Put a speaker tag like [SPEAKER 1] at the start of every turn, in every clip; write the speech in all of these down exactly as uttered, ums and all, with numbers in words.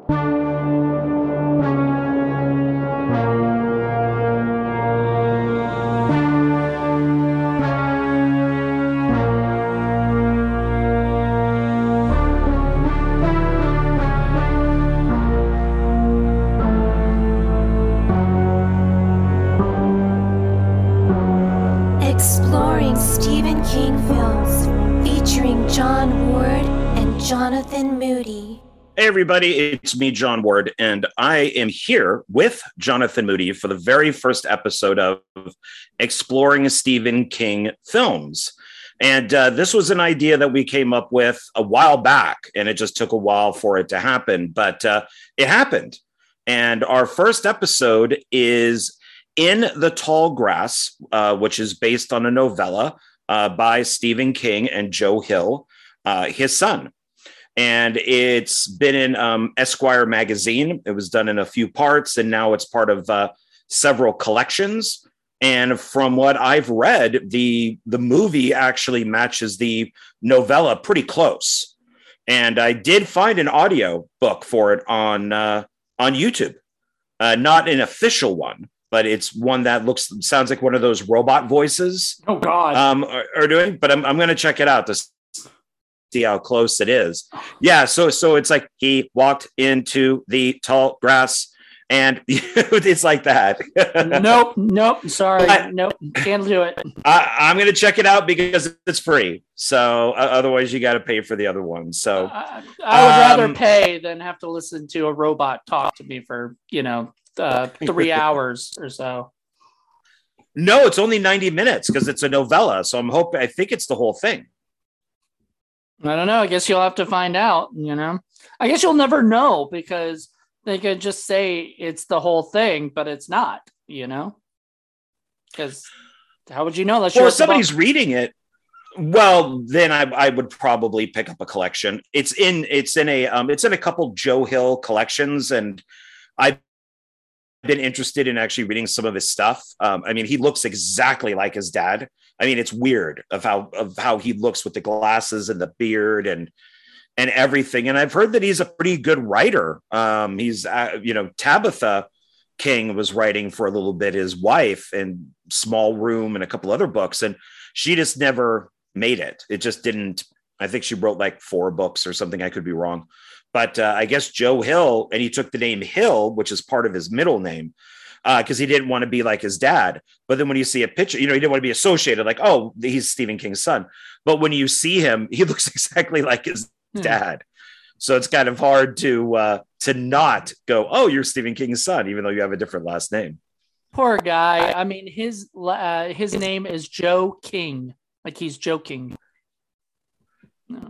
[SPEAKER 1] Exploring Stephen King films featuring John Ward and Jonathan Moody.
[SPEAKER 2] Hey everybody, it's me, John Ward, and I am here with Jonathan Moody for the very first episode of Exploring Stephen King Films. And uh, this was an idea that we came up with a while back, and it just took a while for it to happen, but uh, it happened. And our first episode is In the Tall Grass, uh, which is based on a novella uh, by Stephen King and Joe Hill, uh, his son. And it's been in um, Esquire magazine. It was done in a few parts, and now it's part of uh, several collections. And from what I've read, the, the movie actually matches the novella pretty close. And I did find an audio book for it on, uh, on YouTube, uh, not an official one, but it's one that looks sounds like one of those robot voices.
[SPEAKER 3] Oh God!
[SPEAKER 2] Um, are, are doing, but I'm I'm going to check it out to see how close it is. Yeah, so so it's like he walked into the tall grass, and it's like that.
[SPEAKER 3] nope, nope. Sorry,
[SPEAKER 2] but,
[SPEAKER 3] nope, can't do it.
[SPEAKER 2] I, I'm going to check it out because it's free. So uh, otherwise, you got to pay for the other one. So
[SPEAKER 3] uh, I would rather
[SPEAKER 2] um,
[SPEAKER 3] pay than have to listen to a robot talk to me for you know. Uh, three hours or so.
[SPEAKER 2] No, it's only ninety minutes because it's a novella. So I'm hoping, I think it's the whole thing.
[SPEAKER 3] I don't know. I guess you'll have to find out, you know, I guess you'll never know because they could just say it's the whole thing, but it's not, you know, because how would you know? Unless
[SPEAKER 2] well,
[SPEAKER 3] you're
[SPEAKER 2] if somebody's reading it, well, then I, I would probably pick up a collection. It's in, it's in a, um, it's in a couple Joe Hill collections, and I've been interested in actually reading some of his stuff. Um, I mean, he looks exactly like his dad. I mean, it's weird of how of how he looks with the glasses and the beard and and everything. And I've heard that he's a pretty good writer. Um, he's uh, you know, Tabitha King was writing for a little bit, his wife, and Small Room and a couple other books, and she just never made it. It just didn't. I think she wrote like four books or something. I could be wrong. But uh, I guess Joe Hill, and he took the name Hill, which is part of his middle name, because uh, he didn't want to be like his dad. But then when you see a picture, you know, he didn't want to be associated like, oh, he's Stephen King's son. But when you see him, he looks exactly like his hmm. dad. So it's kind of hard to uh, to not go, oh, you're Stephen King's son, even though you have a different last name.
[SPEAKER 3] Poor guy. I mean, his uh, his name is Joe King, like he's joking. No.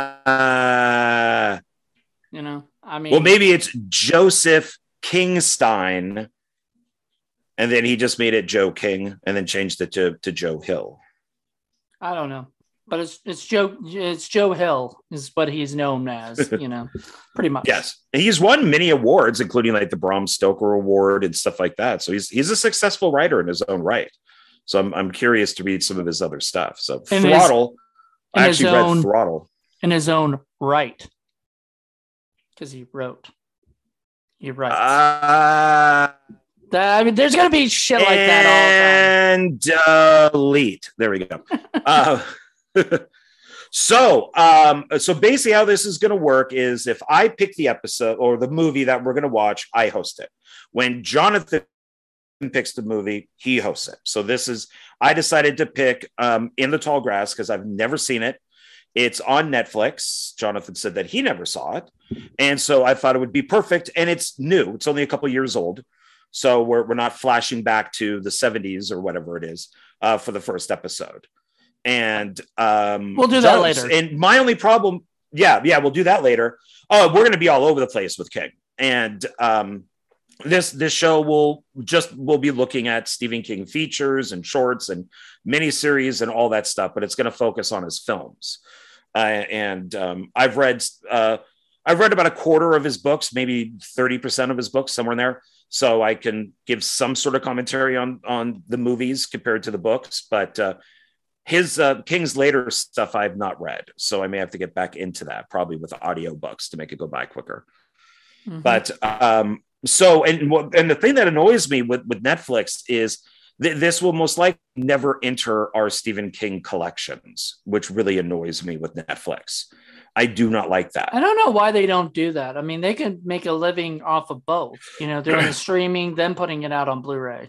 [SPEAKER 2] Uh
[SPEAKER 3] You know, I mean,
[SPEAKER 2] well, maybe it's Joseph Kingstein, and then he just made it Joe King, and then changed it to, to Joe Hill.
[SPEAKER 3] I don't know, but it's it's Joe it's Joe Hill is what he's known as. You know, pretty much.
[SPEAKER 2] Yes, he's won many awards, including like the Bram Stoker Award and stuff like that. So he's he's a successful writer in his own right. So I'm I'm curious to read some of his other stuff. So in Throttle, his, I actually read own, Throttle
[SPEAKER 3] in his own right. Because he wrote, he writes. Uh, I mean, there's gonna be shit like that all
[SPEAKER 2] the time. And delete. There we go. uh, so, um, so basically, how this is gonna work is if I pick the episode or the movie that we're gonna watch, I host it. When Jonathan picks the movie, he hosts it. So this is. I decided to pick um, In the Tall Grass because I've never seen it. It's on Netflix. Jonathan said that he never saw it. And so I thought it would be perfect. And it's new. It's only a couple years old. So we're, we're not flashing back to the seventies or whatever it is uh, for the first episode. And um,
[SPEAKER 3] we'll do that later.
[SPEAKER 2] And my only problem. Yeah, yeah, we'll do that later. Oh, we're going to be all over the place with King. And um, this this show will just we'll be looking at Stephen King features and shorts and miniseries and all that stuff, but it's going to focus on his films. Uh, and um, I've read uh, I've read about a quarter of his books, maybe thirty percent of his books, somewhere in there. So I can give some sort of commentary on on the movies compared to the books. But uh, his uh, King's later stuff I've not read, so I may have to get back into that, probably with audiobooks to make it go by quicker. Mm-hmm. But um, so, and and the thing that annoys me with, with Netflix is th- this will most likely never enter our Stephen King collections, which really annoys me with Netflix. I do not like that.
[SPEAKER 3] I don't know why they don't do that. I mean, they can make a living off of both, you know, doing the streaming, then putting it out on Blu-ray.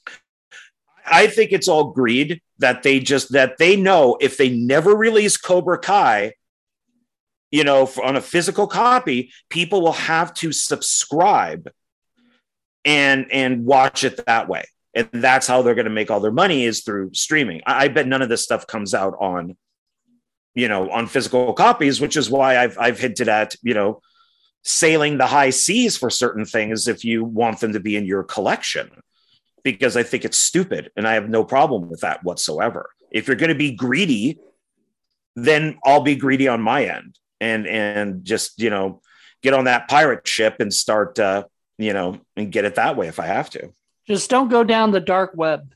[SPEAKER 2] I think it's all greed that they just, that they know if they never release Cobra Kai, you know, for, on a physical copy, people will have to subscribe and, and watch it that way. And that's how they're going to make all their money, is through streaming. I, I bet none of this stuff comes out on, you know, on physical copies, which is why I've, I've hinted at, you know, sailing the high seas for certain things if you want them to be in your collection, because I think it's stupid and I have no problem with that whatsoever. If you're going to be greedy, then I'll be greedy on my end and, and just, you know, get on that pirate ship and start, uh, you know, and get it that way if I have to.
[SPEAKER 3] Just don't go down the dark web.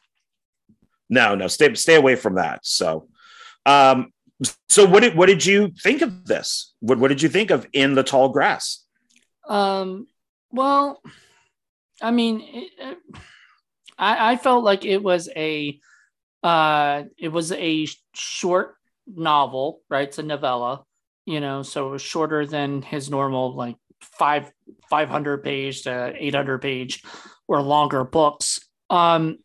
[SPEAKER 2] No, no, stay, stay away from that. So, um, So what did what did you think of this? What what did you think of In the Tall Grass?
[SPEAKER 3] Um, well, I mean, it, it, I I felt like it was a uh it was a short novel, right? It's a novella, you know, so it was shorter than his normal like five five hundred page to eight hundred page or longer books. Um,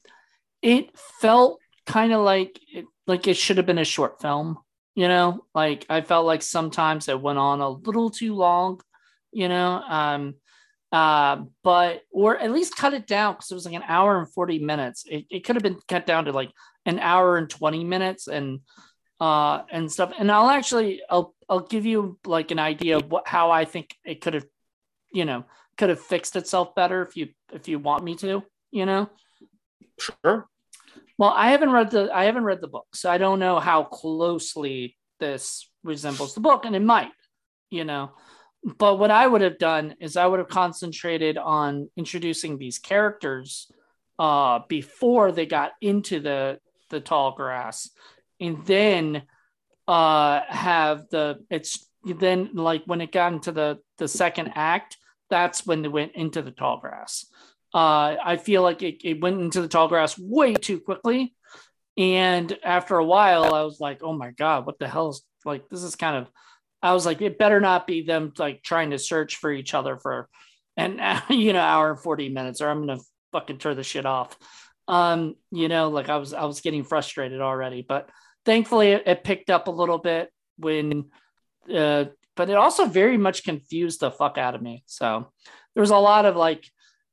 [SPEAKER 3] it felt kind of like it, like it should have been a short film. You know, like I felt like sometimes it went on a little too long, you know, um, uh, but, or at least cut it down, because it was like an hour and forty minutes. It, it could have been cut down to like an hour and twenty minutes and, uh, and stuff. And I'll actually, I'll, I'll give you like an idea of what, how I think it could have, you know, could have fixed itself better if you, if you want me to, you know?
[SPEAKER 2] Sure.
[SPEAKER 3] Well, I haven't read the I haven't read the book, so I don't know how closely this resembles the book, and it might, you know. But what I would have done is I would have concentrated on introducing these characters uh, before they got into the the tall grass, and then uh, have the it's then like when it got into the the second act, that's when they went into the tall grass. Uh, I feel like it, it went into the tall grass way too quickly. And after a while, I was like, oh my God, what the hell is like, this is kind of, I was like, it better not be them like trying to search for each other for an, you know, hour and forty minutes, or I'm going to fucking turn the shit off. Um, you know, like I was, I was getting frustrated already, but thankfully it, it picked up a little bit when, uh, but it also very much confused the fuck out of me. So there was a lot of like,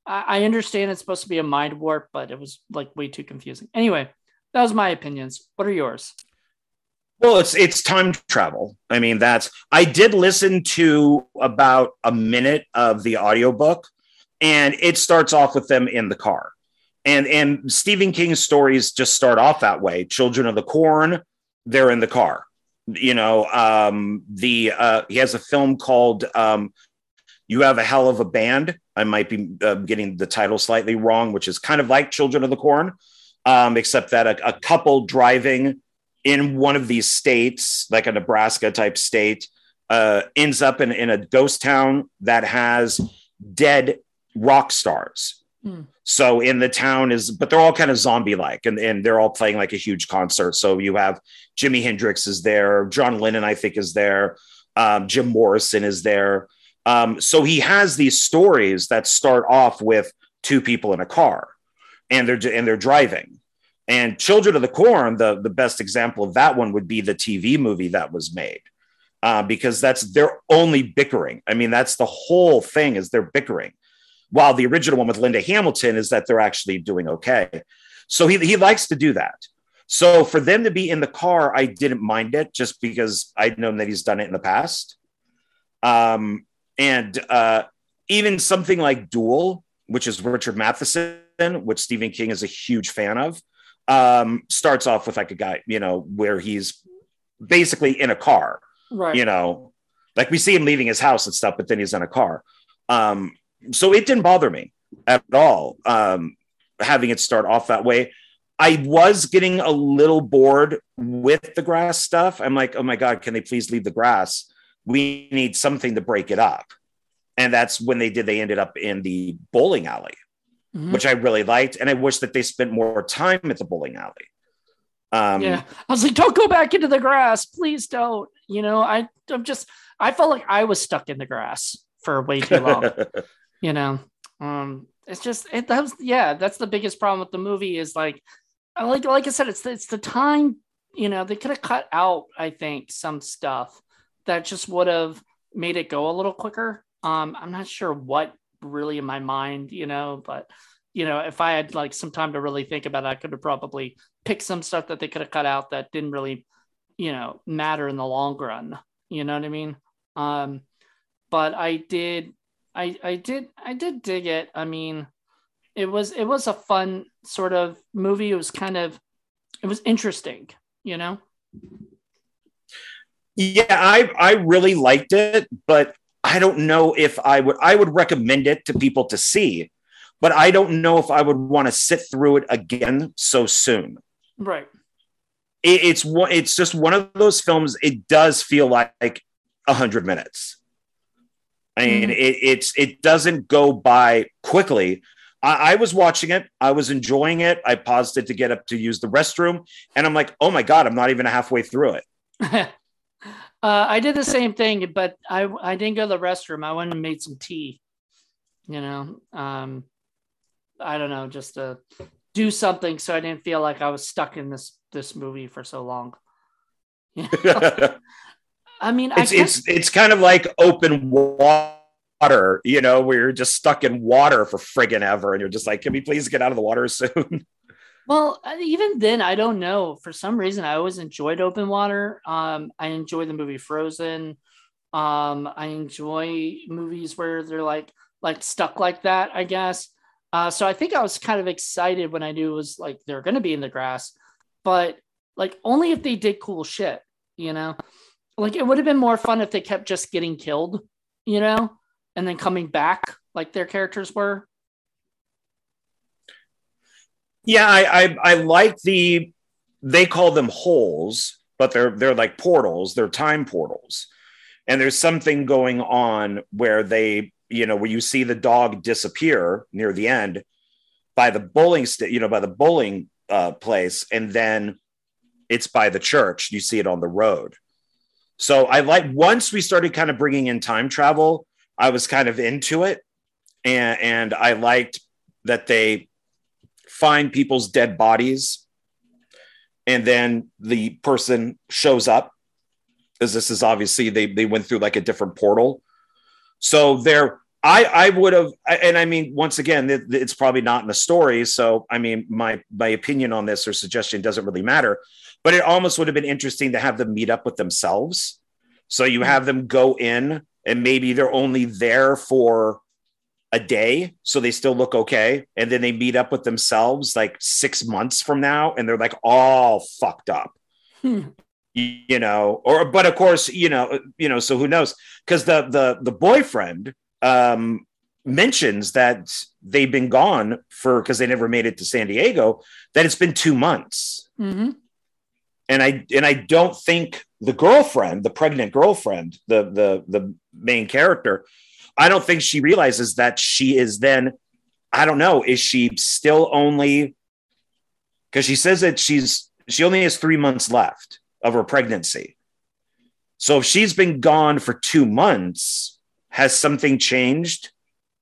[SPEAKER 3] I understand it's supposed to be a mind warp, but it was like way too confusing. Anyway, that was my opinions. What are yours?
[SPEAKER 2] Well, it's it's time travel. I mean, that's I did listen to about a minute of the audiobook, and it starts off with them in the car. And and Stephen King's stories just start off that way. Children of the Corn, they're in the car. You know, um, the uh, he has a film called um, You Have a Hell of a Band. I might be uh, getting the title slightly wrong, which is kind of like Children of the Corn, um, except that a, a couple driving in one of these states, like a Nebraska type state, uh, ends up in, in a ghost town that has dead rock stars. Hmm. So in the town is, but they're all kind of zombie-like, and, and they're all playing like a huge concert. So you have Jimi Hendrix is there, John Lennon, I think, is there, um, Jim Morrison is there. Um, so he has these stories that start off with two people in a car, and they're and they're driving. And Children of the Corn, the, the best example of that one would be the T V movie that was made, uh, because that's they're only bickering. I mean, that's the whole thing, is they're bickering. While the original one with Linda Hamilton is that they're actually doing okay. So he he likes to do that. So for them to be in the car, I didn't mind it, just because I'd known that he's done it in the past. Um. And uh, even something like Duel, which is Richard Matheson, which Stephen King is a huge fan of, um, starts off with like a guy, you know, where he's basically in a car, right? You know, like we see him leaving his house and stuff, but then he's in a car. Um, so it didn't bother me at all, um, having it start off that way. I was getting a little bored with the grass stuff. I'm like, oh my God, can they please leave the grass? We need something to break it up. And that's when they did, they ended up in the bowling alley, mm-hmm. which I really liked. And I wish that they spent more time at the bowling alley. Um,
[SPEAKER 3] yeah. I was like, don't go back into the grass. Please don't. You know, I, I'm just, I felt like I was stuck in the grass for way too long, you know? Um, it's just, it, that was, yeah, that's the biggest problem with the movie is like, like, like I said, it's, it's the time, you know, they could have cut out, I think, some stuff that just would have made it go a little quicker. Um, I'm not sure what really in my mind, you know, but, you know, if I had like some time to really think about it, I could have probably picked some stuff that they could have cut out that didn't really, you know, matter in the long run. You know what I mean? Um, but I did, I, I did, I did dig it. I mean, it was, it was a fun sort of movie. It was kind of, it was interesting, you know?
[SPEAKER 2] Yeah, I, I really liked it, but I don't know if I would, I would recommend it to people to see, but I don't know if I would want to sit through it again so soon.
[SPEAKER 3] Right.
[SPEAKER 2] It, it's one, it's just one of those films. It does feel like a hundred minutes. I mean, mm-hmm. it, it's, it doesn't go by quickly. I, I was watching it. I was enjoying it. I paused it to get up to use the restroom. And I'm like, oh my God, I'm not even halfway through it.
[SPEAKER 3] Uh, I did the same thing, but I I didn't go to the restroom. I went and made some tea, you know. Um, I don't know, just to do something so I didn't feel like I was stuck in this this movie for so long. I mean,
[SPEAKER 2] it's
[SPEAKER 3] I
[SPEAKER 2] it's it's kind of like open water, you know, where you're just stuck in water for friggin' ever, and you're just like, can we please get out of the water soon?
[SPEAKER 3] Well, even then, I don't know. For some reason, I always enjoyed open water. Um, I enjoy the movie Frozen. Um, I enjoy movies where they're like like stuck like that, I guess. Uh, so I think I was kind of excited when I knew it was like they're going to be in the grass, but like only if they did cool shit, you know. Like it would have been more fun if they kept just getting killed, you know, and then coming back like their characters were.
[SPEAKER 2] Yeah, I, I I like the, they call them holes, but they're they're like portals. They're time portals, and there's something going on where they, you know, where you see the dog disappear near the end by the bowling st- you know, by the bowling uh, place, and then it's by the church. You see it on the road. So I like, once we started kind of bringing in time travel, I was kind of into it, and and I liked that they find people's dead bodies, and then the person shows up, because this is obviously they they went through like a different portal. So there, I I would have, and I mean, once again, it, it's probably not in the story, so I mean, my my opinion on this or suggestion doesn't really matter, but it almost would have been interesting to have them meet up with themselves. So you have them go in, and maybe they're only there for a day, so they still look okay, and then they meet up with themselves like six months from now, and they're like all fucked up, hmm. you know. Or, but of course, you know, you know. So who knows? Because the the the boyfriend um, mentions that they've been gone for, because they never made it to San Diego. That it's been two months, mm-hmm. and I and I don't think the girlfriend, the pregnant girlfriend, the the the main character, I don't think she realizes that she is then, I don't know, is she still only, because she says that she's, she only has three months left of her pregnancy. So if she's been gone for two months, has something changed?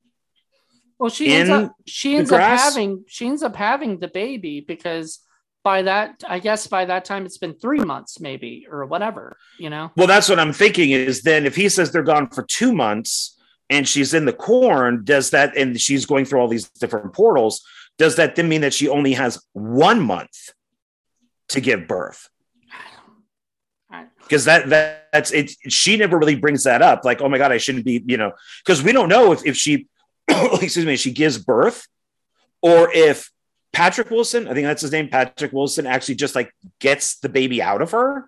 [SPEAKER 3] Well, she ends up, she ends up having, she ends up having the baby, because by that, I guess by that time it's been three months maybe, or whatever, you know?
[SPEAKER 2] Well, that's what I'm thinking is, then if he says they're gone for two months, and she's in the corn, does that, and she's going through all these different portals, does that then mean that she only has one month to give birth? Because that, that that's it. She never really brings that up. Like, oh my God, I shouldn't be, you know, because we don't know if, if she, excuse me, she gives birth, or if Patrick Wilson, I think that's his name, Patrick Wilson, actually just like gets the baby out of her.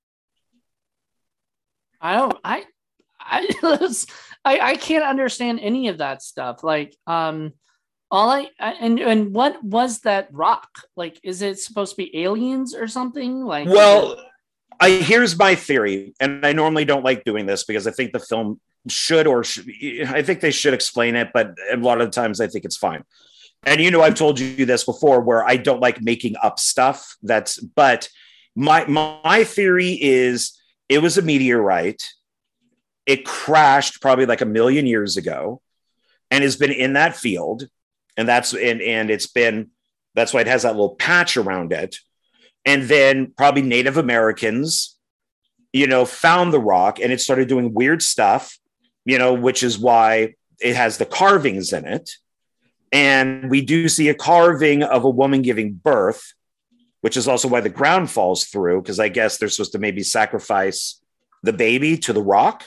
[SPEAKER 3] I don't, I, I, I, I can't understand any of that stuff. Like, um, all I, and, and what was that rock? Like, is it supposed to be aliens or something? Like,
[SPEAKER 2] well, I, here's my theory. And I normally don't like doing this because I think the film should or should, I think they should explain it, but a lot of the times I think it's fine. And you know, I've told you this before, where I don't like making up stuff. That's but my my theory is it was a meteorite. It crashed probably like a million years ago, and has been in that field, and that's and and it's been that's why it has that little patch around it. And then probably Native Americans, you know, found the rock and it started doing weird stuff, you know, which is why it has the carvings in it. And we do see a carving of a woman giving birth, which is also why the ground falls through, because I guess they're supposed to maybe sacrifice the baby to the rock.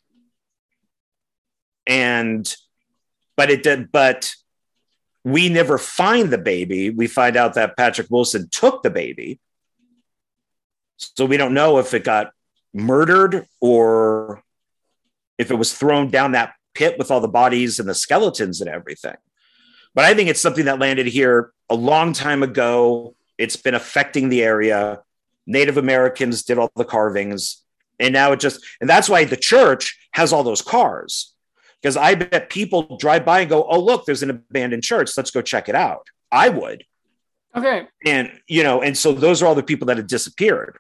[SPEAKER 2] And, but it did, but we never find the baby. We find out that Patrick Wilson took the baby. So we don't know if it got murdered or if it was thrown down that pit with all the bodies and the skeletons and everything. But I think it's something that landed here a long time ago. It's been affecting the area. Native Americans did all the carvings. And now it just, and that's why the church has all those cars. Because I bet people drive by and go, oh, look, there's an abandoned church. Let's go check it out. I would.
[SPEAKER 3] Okay.
[SPEAKER 2] And, you know, and so those are all the people that have disappeared.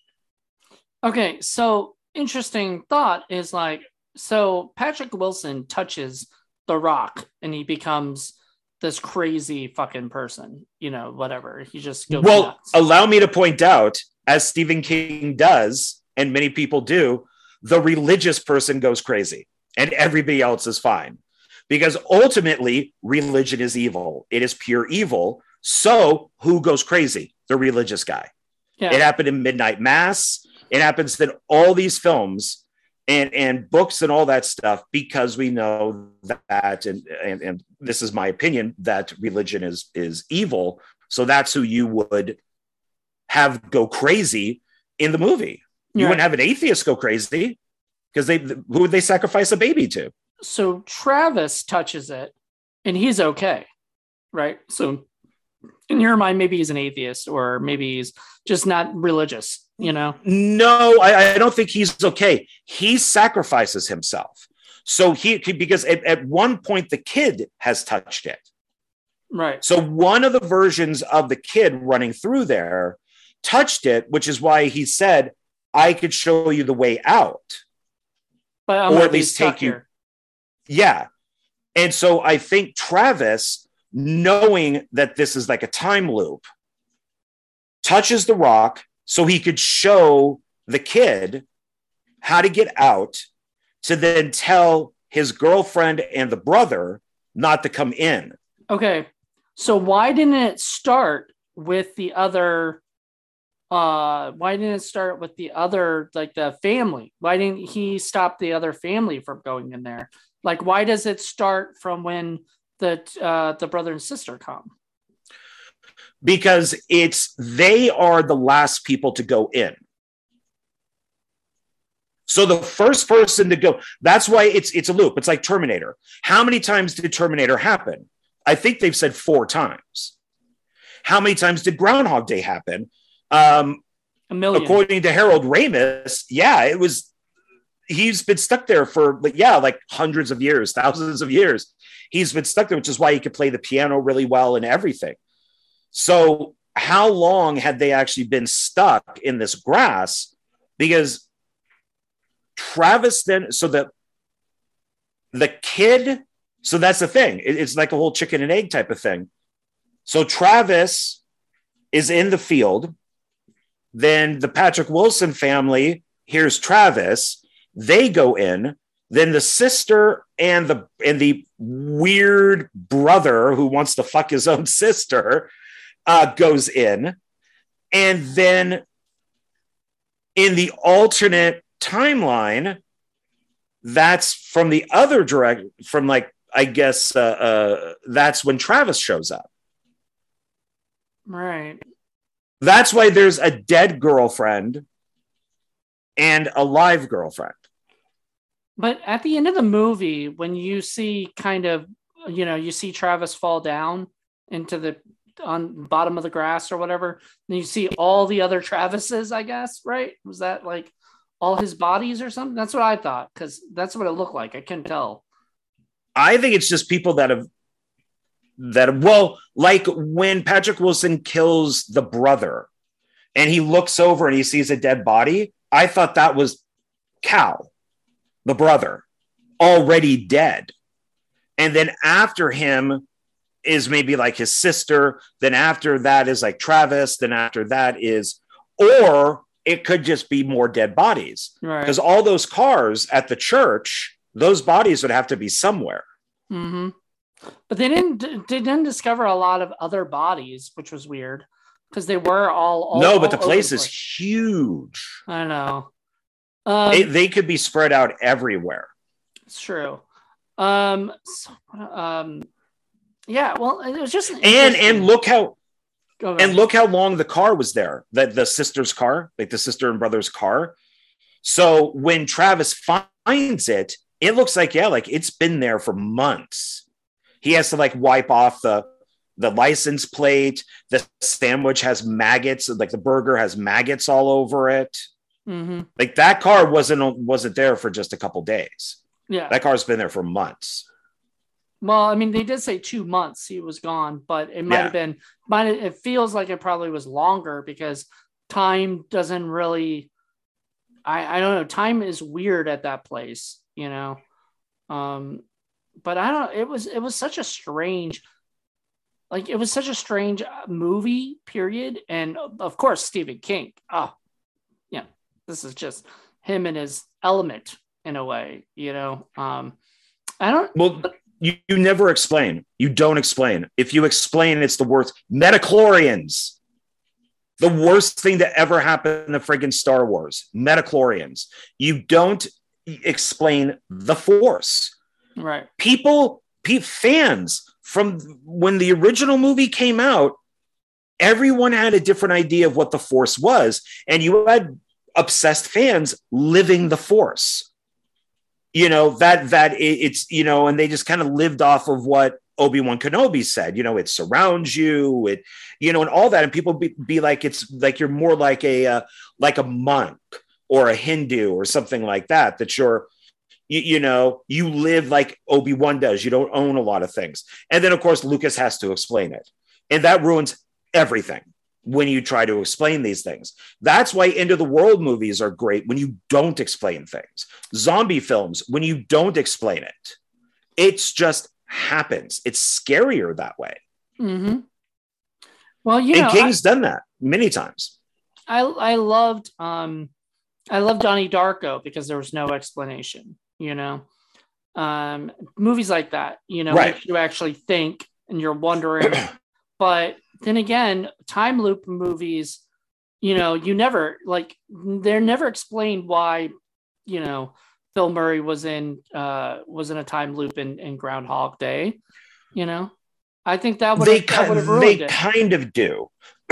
[SPEAKER 3] Okay. So interesting thought is like, so Patrick Wilson touches the rock and he becomes this crazy fucking person, you know, whatever. He just goes
[SPEAKER 2] Well,
[SPEAKER 3] nuts.
[SPEAKER 2] Allow me to point out, as Stephen King does, and many people do, the religious person goes crazy. And everybody else is fine, because ultimately religion is evil. It is pure evil. So who goes crazy? The religious guy. Yeah. It happened in Midnight Mass. It happens in all these films and, and books and all that stuff, because we know that, and, and, and this is my opinion, that religion is, is evil. So that's who you would have go crazy in the movie. You yeah. wouldn't have an atheist go crazy. Because they, who would they sacrifice a baby to?
[SPEAKER 3] So Travis touches it, and he's okay, right? So in your mind, maybe he's an atheist, or maybe he's just not religious, you know?
[SPEAKER 2] No, I, I don't think he's okay. He sacrifices himself. So he, because at, at one point the kid has touched it.
[SPEAKER 3] Right.
[SPEAKER 2] So one of the versions of the kid running through there touched it, which is why he said, I could show you the way out.
[SPEAKER 3] But I'm
[SPEAKER 2] or at least take you.
[SPEAKER 3] Here.
[SPEAKER 2] Yeah. And so I think Travis, knowing that this is like a time loop, touches the rock so he could show the kid how to get out, to then tell his girlfriend and the brother not to come in.
[SPEAKER 3] Okay. So why didn't it start with the other Uh, why didn't it start with the other, like the family? Why didn't he stop the other family from going in there? Like, why does it start from when the uh, the brother and sister come?
[SPEAKER 2] Because it's they are the last people to go in. So the first person to go, that's why it's it's a loop. It's like Terminator. How many times did Terminator happen? I think they've said four times. How many times did Groundhog Day happen? Um,
[SPEAKER 3] a million.
[SPEAKER 2] According to Harold Ramis, yeah, it was, he's been stuck there for, yeah, like hundreds of years, thousands of years. He's been stuck there, which is why he could play the piano really well and everything. So how long had they actually been stuck in this grass? Because Travis then, so the, the kid, so that's the thing. It, it's like a whole chicken and egg type of thing. So Travis is in the field. Then the Patrick Wilson family hears Travis. They go in. Then the sister and the and the weird brother who wants to fuck his own sister uh, goes in. And then in the alternate timeline, that's from the other direct, from like, I guess uh, uh, that's when Travis shows up.
[SPEAKER 3] Right.
[SPEAKER 2] That's why there's a dead girlfriend and a live girlfriend.
[SPEAKER 3] But at the end of the movie, when you see kind of, you know, you see Travis fall down into the on bottom of the grass or whatever, and you see all the other Travises, I guess, right? Was that like all his bodies or something? That's what I thought, because that's what it looked like. I couldn't tell.
[SPEAKER 2] I think it's just people that have that well, like when Patrick Wilson kills the brother and he looks over and he sees a dead body. I thought that was Cal, the brother, already dead. And then after him is maybe like his sister. Then after that is like Travis. Then after that is, or it could just be more dead bodies.
[SPEAKER 3] Right.
[SPEAKER 2] Because all those cars at the church, those bodies would have to be somewhere.
[SPEAKER 3] Mm-hmm. But they didn't they didn't discover a lot of other bodies, which was weird, because they were all, all
[SPEAKER 2] no, but
[SPEAKER 3] all
[SPEAKER 2] the place
[SPEAKER 3] the
[SPEAKER 2] is
[SPEAKER 3] place.
[SPEAKER 2] huge.
[SPEAKER 3] I know. Um,
[SPEAKER 2] they, they could be spread out everywhere.
[SPEAKER 3] It's true. Um, so, um, yeah. Well, it was just an
[SPEAKER 2] and and look how
[SPEAKER 3] Go
[SPEAKER 2] and look how long the car was there. That the sister's car, like the sister and brother's car. So when Travis finds it, it looks like yeah, like it's been there for months. He has to like wipe off the the license plate. The sandwich has maggots, like the burger has maggots all over it.
[SPEAKER 3] Mm-hmm.
[SPEAKER 2] Like that car wasn't wasn't there for just a couple days.
[SPEAKER 3] Yeah,
[SPEAKER 2] that car's been there for months.
[SPEAKER 3] Well, I mean, they did say two months he was gone, but it might
[SPEAKER 2] Yeah.
[SPEAKER 3] have been. Might it feels like it probably was longer because time doesn't really. I I don't know. Time is weird at that place, you know. Um, but I don't. It was it was such a strange. Like it was such a strange movie, period, and of course Stephen King. Oh, yeah, this is just him in his element in a way, you know. Um, I don't.
[SPEAKER 2] Well, you, you never explain. You don't explain. If you explain, it's the worst. Metachlorians, the worst thing that ever happened in the friggin' Star Wars. Metachlorians. You don't explain the Force.
[SPEAKER 3] Right.
[SPEAKER 2] People, pe- fans. From when the original movie came out, everyone had a different idea of what the Force was. And you had obsessed fans living the Force. You know, that, that it, it's, you know, and they just kind of lived off of what Obi-Wan Kenobi said, you know, it surrounds you, it, you know, and all that. And people be, be like, it's like, you're more like a, uh, like a monk or a Hindu or something like that, that you're, You, you know, you live like Obi-Wan does. You don't own a lot of things. And then, of course, Lucas has to explain it. And that ruins everything when you try to explain these things. That's why End of the World movies are great when you don't explain things. Zombie films, when you don't explain it. It's just happens. It's scarier that way.
[SPEAKER 3] Mm-hmm. Well, you
[SPEAKER 2] and
[SPEAKER 3] know,
[SPEAKER 2] King's
[SPEAKER 3] I,
[SPEAKER 2] done that many times.
[SPEAKER 3] I I loved um I loved Donnie Darko because there was no explanation. You know, um, movies like that, you know,
[SPEAKER 2] right.
[SPEAKER 3] make you actually think and you're wondering. But then again, time loop movies, you know, you never like they're never explained why, you know, Bill Murray was in uh, was in a time loop in, in Groundhog Day. You know, I think that would
[SPEAKER 2] they
[SPEAKER 3] that would have
[SPEAKER 2] they
[SPEAKER 3] ruined it.
[SPEAKER 2] kind of do.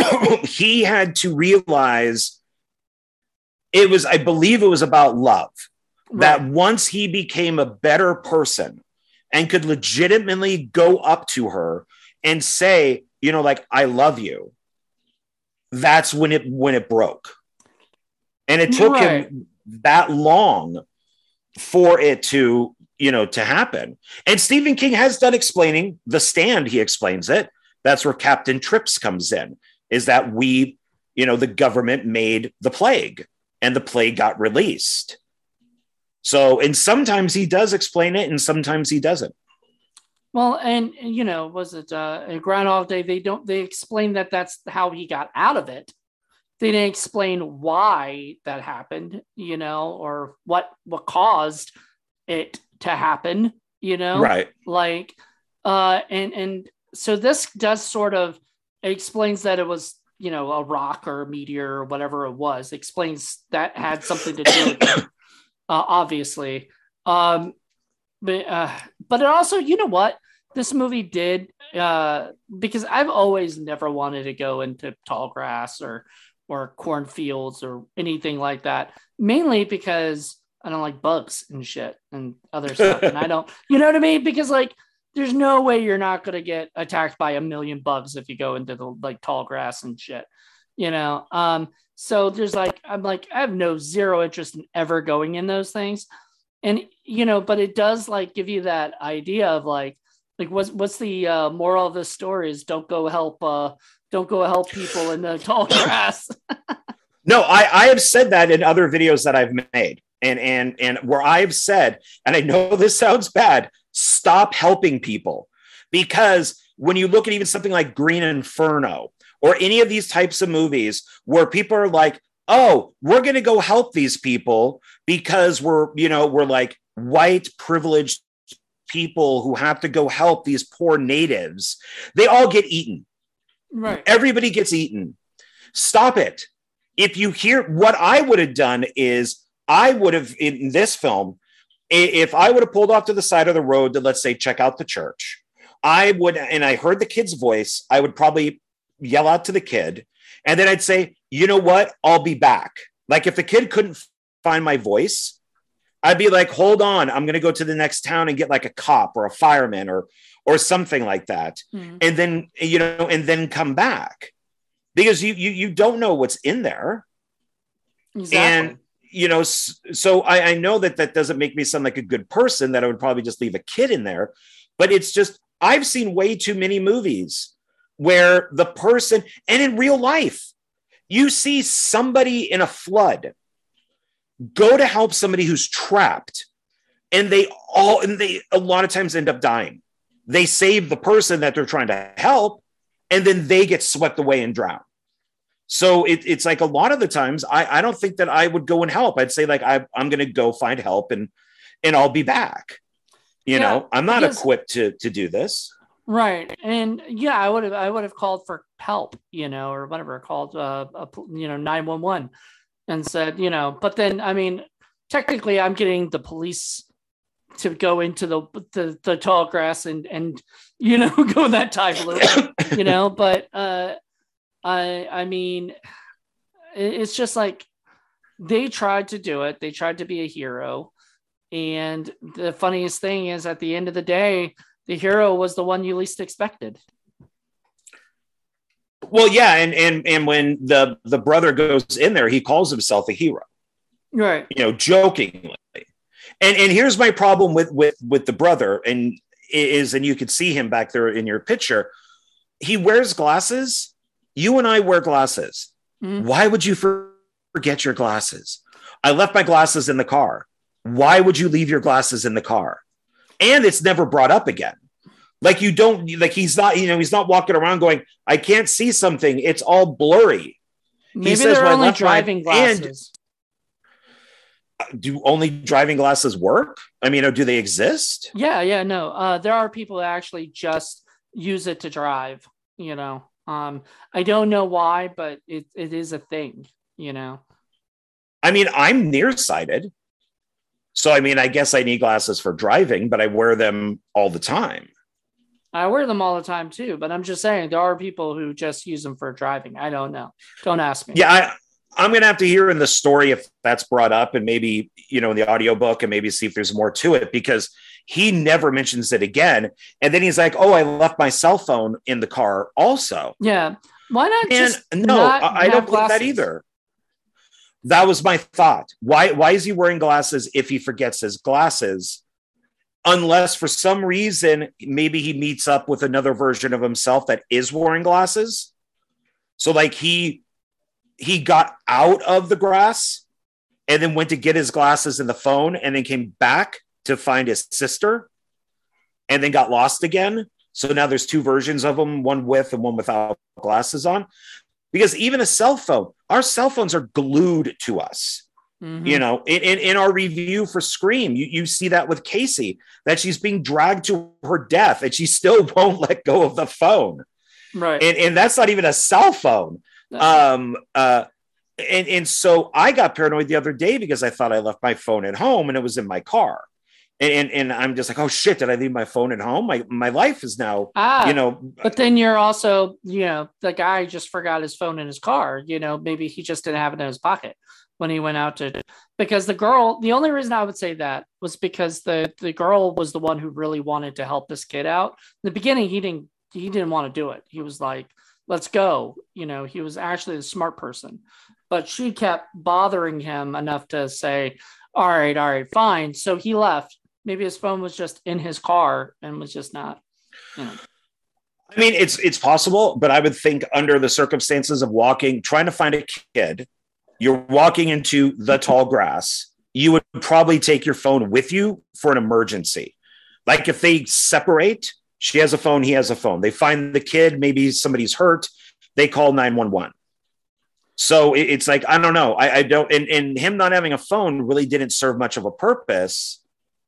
[SPEAKER 2] He had to realize it was, I believe, it was about love.
[SPEAKER 3] Right.
[SPEAKER 2] That once he became a better person and could legitimately go up to her and say, you know, like, I love you. That's when it, when it broke. And it took
[SPEAKER 3] Right.
[SPEAKER 2] him that long for it to, you know, to happen. And Stephen King has done explaining. The Stand, he explains it. That's where Captain Trips comes in, is that we, you know, the government made the plague and the plague got released. So, and sometimes he does explain it and sometimes he doesn't.
[SPEAKER 3] Well, and, and you know, was it uh, in Groundhog Day? They don't, they explain that that's how he got out of it. They didn't explain why that happened, you know, or what, what caused it to happen, you know,
[SPEAKER 2] Right.
[SPEAKER 3] like, uh, and, and so this does sort of explains that it was, you know, a rock or a meteor or whatever it was. It explains that had something to do with it. Uh, obviously. Um, but, uh, but it also, you know what, this movie did, uh, because I've always never wanted to go into tall grass or, or cornfields or anything like that, mainly because I don't like bugs and shit and other stuff. And I don't, you know what I mean? Because like, there's no way you're not going to get attacked by a million bugs if you go into the like tall grass and shit, you know. Um, so there's like, I'm like, I have no zero interest in ever going in those things. And, you know, but it does like give you that idea of like, like what's, what's the uh, moral of the story is don't go help, uh, don't go help people in the tall grass.
[SPEAKER 2] No, I, I have said that in other videos that I've made. And and and where I've said, and I know this sounds bad, stop helping people. Because when you look at even something like Green Inferno or any of these types of movies where people are like, oh, we're going to go help these people because we're, you know, we're like white privileged people who have to go help these poor natives, they all get eaten.
[SPEAKER 3] Right.
[SPEAKER 2] Everybody gets eaten. Stop it. If you hear what I would have done is I would have, in this film, if I would have pulled off to the side of the road to, let's say, check out the church, I would, and I heard the kid's voice, I would probably yell out to the kid. And then I'd say, you know what? I'll be back. Like if the kid couldn't find my voice, I'd be like, hold on, I'm going to go to the next town and get like a cop or a fireman or, or something like that. Mm-hmm. And then, you know, and then come back because you, you, you don't know what's in there.
[SPEAKER 3] Exactly.
[SPEAKER 2] And, you know, so I, I know that that doesn't make me sound like a good person, that I would probably just leave a kid in there, but it's just, I've seen way too many movies where the person, and in real life, you see somebody in a flood go to help somebody who's trapped, and they all, and they a lot of times end up dying. They save the person that they're trying to help, and then they get swept away and drown. So it, it's like a lot of the times I, I don't think that I would go and help. I'd say like, I, I'm going to go find help and, and I'll be back. You yeah, know, I'm not because, equipped to, to do this.
[SPEAKER 3] Right. And yeah, I would have, I would have called for help, you know, or whatever, called, uh, a, you know, nine one one and said, you know, but then, I mean, technically I'm getting the police to go into the, the, the tall grass and, and, you know, go that time loop, you know, but, uh, I I mean, it's just like they tried to do it. They tried to be a hero. And the funniest thing is at the end of the day, the hero was the one you least expected.
[SPEAKER 2] Well, yeah. And and and when the, the brother goes in there, he calls himself a hero.
[SPEAKER 3] Right.
[SPEAKER 2] You know, jokingly. And and here's my problem with with with the brother, and is, and you could see him back there in your picture. He wears glasses. You and I wear glasses. Mm-hmm. Why would you forget your glasses? I left my glasses in the car. Why would you leave your glasses in the car? And it's never brought up again. Like you don't, like he's not, you know, he's not walking around going, I can't see something. It's all blurry.
[SPEAKER 3] Maybe he says, they're well, only driving glasses.
[SPEAKER 2] And do only driving glasses work? I mean, or do they exist?
[SPEAKER 3] Yeah, yeah, no. Uh, there are people that actually just use it to drive, you know. Um, I don't know why, but it, it is a thing, you know.
[SPEAKER 2] I mean, I'm nearsighted. So, I mean, I guess I need glasses for driving, but I wear them all the time.
[SPEAKER 3] I wear them all the time, too. But I'm just saying there are people who just use them for driving. I don't know. Don't ask me.
[SPEAKER 2] Yeah, I, I'm going to have to hear in the story if that's brought up and maybe, you know, in the audiobook and maybe see if there's more to it, because he never mentions it again. And then he's like, oh, I left my cell phone in the car also.
[SPEAKER 3] Yeah. Why not
[SPEAKER 2] and
[SPEAKER 3] just
[SPEAKER 2] no,
[SPEAKER 3] not
[SPEAKER 2] I, I don't believe that either. That was my thought. Why, why is he wearing glasses if he forgets his glasses? Unless for some reason, maybe he meets up with another version of himself that is wearing glasses. So like he, he got out of the grass and then went to get his glasses and the phone and then came back to find his sister and then got lost again. So now there's two versions of him, one with and one without glasses on, because even a cell phone, our cell phones are glued to us. Mm-hmm. You know, in, in, in our review for Scream, you, you see that with Casey, that she's being dragged to her death and she still won't let go of the phone.
[SPEAKER 3] Right.
[SPEAKER 2] And, and that's not even a cell phone. Um, uh, and, and so I got paranoid the other day because I thought I left my phone at home and it was in my car. And, and, and I'm just like, oh shit, did I leave my phone at home? My, my life is now, ah, you know.
[SPEAKER 3] But then you're also, you know, the guy just forgot his phone in his car. You know, maybe he just didn't have it in his pocket when he went out to, because the girl, the only reason I would say that was because the, the girl was the one who really wanted to help this kid out. In the beginning, he didn't, he didn't want to do it. He was like, let's go. You know, he was actually a smart person, but she kept bothering him enough to say, all right, all right, fine. So he left. Maybe his phone was just in his car and was just not, you know.
[SPEAKER 2] I mean, it's it's possible, but I would think under the circumstances of walking, trying to find a kid, you're walking into the tall grass, you would probably take your phone with you for an emergency. Like if they separate, she has a phone, he has a phone. They find the kid, maybe somebody's hurt, they call nine one one. So it, it's like, I don't know. I, I don't, and, and him not having a phone really didn't serve much of a purpose.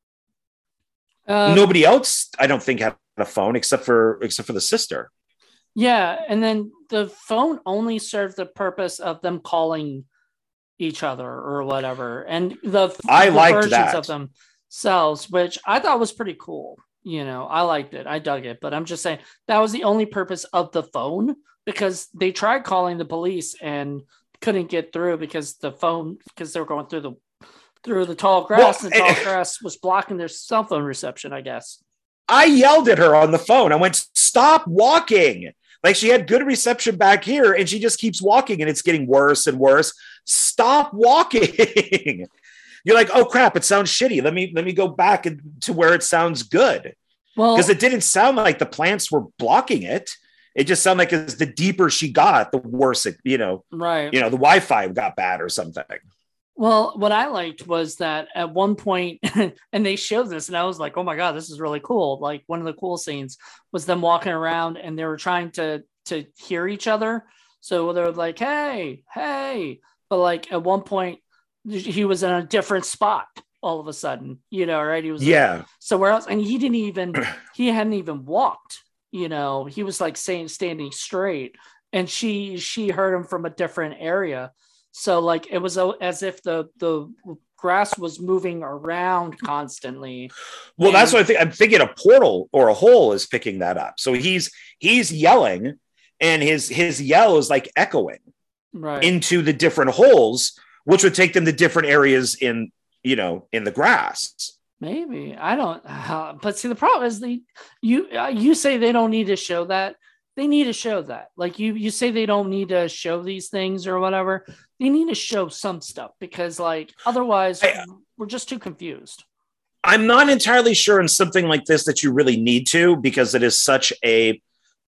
[SPEAKER 2] Uh, Nobody else, I don't think, had a phone except for except for the sister.
[SPEAKER 3] Yeah, and then the phone only served the purpose of them calling each other or whatever, and the,
[SPEAKER 2] I
[SPEAKER 3] the
[SPEAKER 2] liked
[SPEAKER 3] versions
[SPEAKER 2] that.
[SPEAKER 3] of themselves, which I thought was pretty cool. You know, I liked it, I dug it, but I'm just saying that was the only purpose of the phone, because they tried calling the police and couldn't get through because the phone because they were going through the through the tall grass, well, and the tall grass was blocking their cell phone reception, I guess.
[SPEAKER 2] I yelled at her on the phone. I went, stop walking. Like she had good reception back here and she just keeps walking and it's getting worse and worse. Stop walking. You're like, oh crap, it sounds shitty. Let me, let me go back to where it sounds good. Well, because it didn't sound like the plants were blocking it. It just sounded like as the deeper she got, the worse it, you know,
[SPEAKER 3] right.
[SPEAKER 2] You know, the Wi-Fi got bad or something.
[SPEAKER 3] Well, what I liked was that at one point, and they showed this, and I was like, oh my God, this is really cool. Like one of the cool scenes was them walking around and they were trying to, to hear each other. So they were like, hey, hey. But like at one point, he was in a different spot all of a sudden, you know, right? He was
[SPEAKER 2] yeah.
[SPEAKER 3] Like, somewhere else. And he didn't even, he hadn't even walked, you know, he was like saying, standing straight. And she, she heard him from a different area. So like it was as if the the grass was moving around constantly.
[SPEAKER 2] Well,
[SPEAKER 3] and,
[SPEAKER 2] that's what I think. I'm thinking a portal or a hole is picking that up. So he's he's yelling, and his his yell is like echoing
[SPEAKER 3] right.
[SPEAKER 2] into the different holes, which would take them to different areas in you know in the grass.
[SPEAKER 3] Maybe I don't. Uh, but see, the problem is the you uh, you say they don't need to show that. They need to show that. Like you, you say they don't need to show these things or whatever. They need to show some stuff because, like, otherwise I, we're just too confused.
[SPEAKER 2] I'm not entirely sure in something like this that you really need to, because it is such a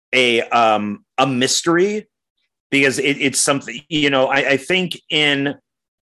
[SPEAKER 2] a um a mystery. Because it, it's something, you know. I, I think in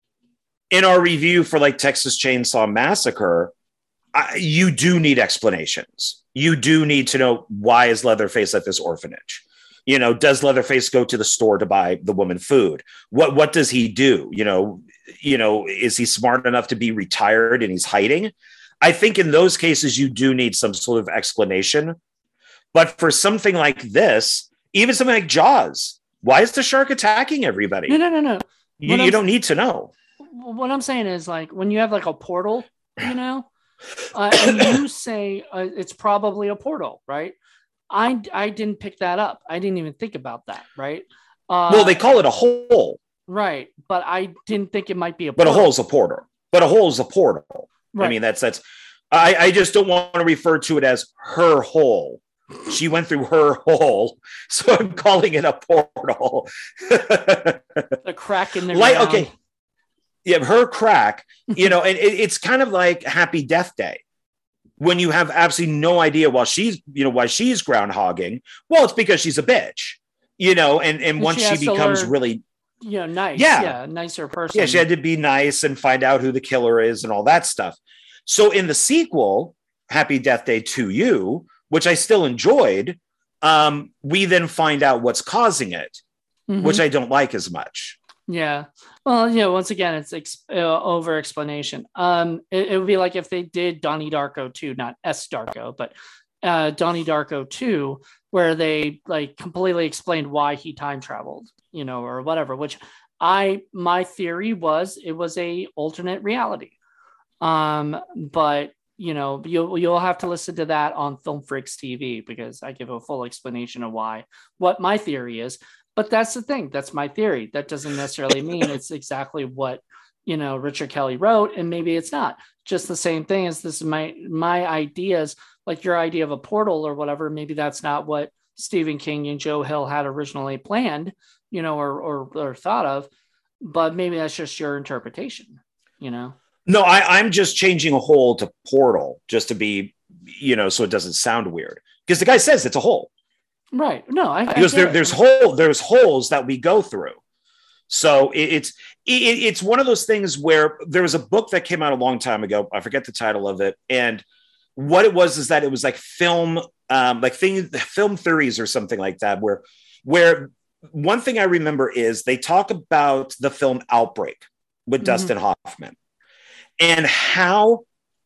[SPEAKER 2] in our review for like Texas Chainsaw Massacre, I, you do need explanations. You do need to know, why is Leatherface at this orphanage? You know, does Leatherface go to the store to buy the woman food? What what does he do? You know, you know, is he smart enough to be retired and he's hiding? I think in those cases you do need some sort of explanation. But for something like this, even something like Jaws, why is the shark attacking everybody?
[SPEAKER 3] No, no, no, no.
[SPEAKER 2] You, you don't need to know.
[SPEAKER 3] What I'm saying is, like, when you have like a portal, you know. Uh, and you say uh, it's probably a portal, right? I, I didn't pick that up. I didn't even think about that, right? Uh,
[SPEAKER 2] well, they call it a hole.
[SPEAKER 3] Right, but I didn't think it might be a
[SPEAKER 2] portal. But a hole is a portal. But a hole is a portal. Right. I mean, that's, that's, I, I just don't want to refer to it as her hole. She went through her hole, so I'm calling it a portal.
[SPEAKER 3] The crack in the
[SPEAKER 2] like,
[SPEAKER 3] ground.
[SPEAKER 2] Okay. Yeah, her crack, you know, and it, it's kind of like Happy Death Day when you have absolutely no idea why she's, you know, why she's groundhogging. Well, it's because she's a bitch, you know, and, and, and once she, she becomes learn,
[SPEAKER 3] really, you know, nice,
[SPEAKER 2] yeah,
[SPEAKER 3] yeah, nicer person.
[SPEAKER 2] Yeah, she had to be nice and find out who the killer is and all that stuff. So in the sequel, Happy Death Day to You, which I still enjoyed, um, we then find out what's causing it, mm-hmm. which I don't like as much.
[SPEAKER 3] Yeah. Well, yeah, once again, it's ex- uh, over explanation. Um, it, it would be like if they did Donnie Darko two, not S Darko, but uh, Donnie Darko two, where they like completely explained why he time traveled, you know, or whatever, which I, my theory was it was a alternate reality. Um, but you know, you'll, you'll have to listen to that on Film Freaks T V, because I give a full explanation of why, what my theory is. But that's the thing. That's my theory. That doesn't necessarily mean it's exactly what, you know, Richard Kelly wrote, and maybe it's not. Just the same thing as this is my my ideas, like your idea of a portal or whatever. Maybe that's not what Stephen King and Joe Hill had originally planned, you know, or, or, or thought of, but maybe that's just your interpretation, you know?
[SPEAKER 2] No, I, I'm just changing a hole to portal just to be, you know, so it doesn't sound weird. Because the guy says it's a hole.
[SPEAKER 3] Right. No, I,
[SPEAKER 2] because
[SPEAKER 3] I
[SPEAKER 2] there, there's hole, there's holes that we go through. So it, it's it, it's one of those things where there was a book that came out a long time ago. I forget the title of it. And what it was is that it was like film, um, like thing, film theories or something like that, where where one thing I remember is they talk about the film Outbreak with mm-hmm. Dustin Hoffman and how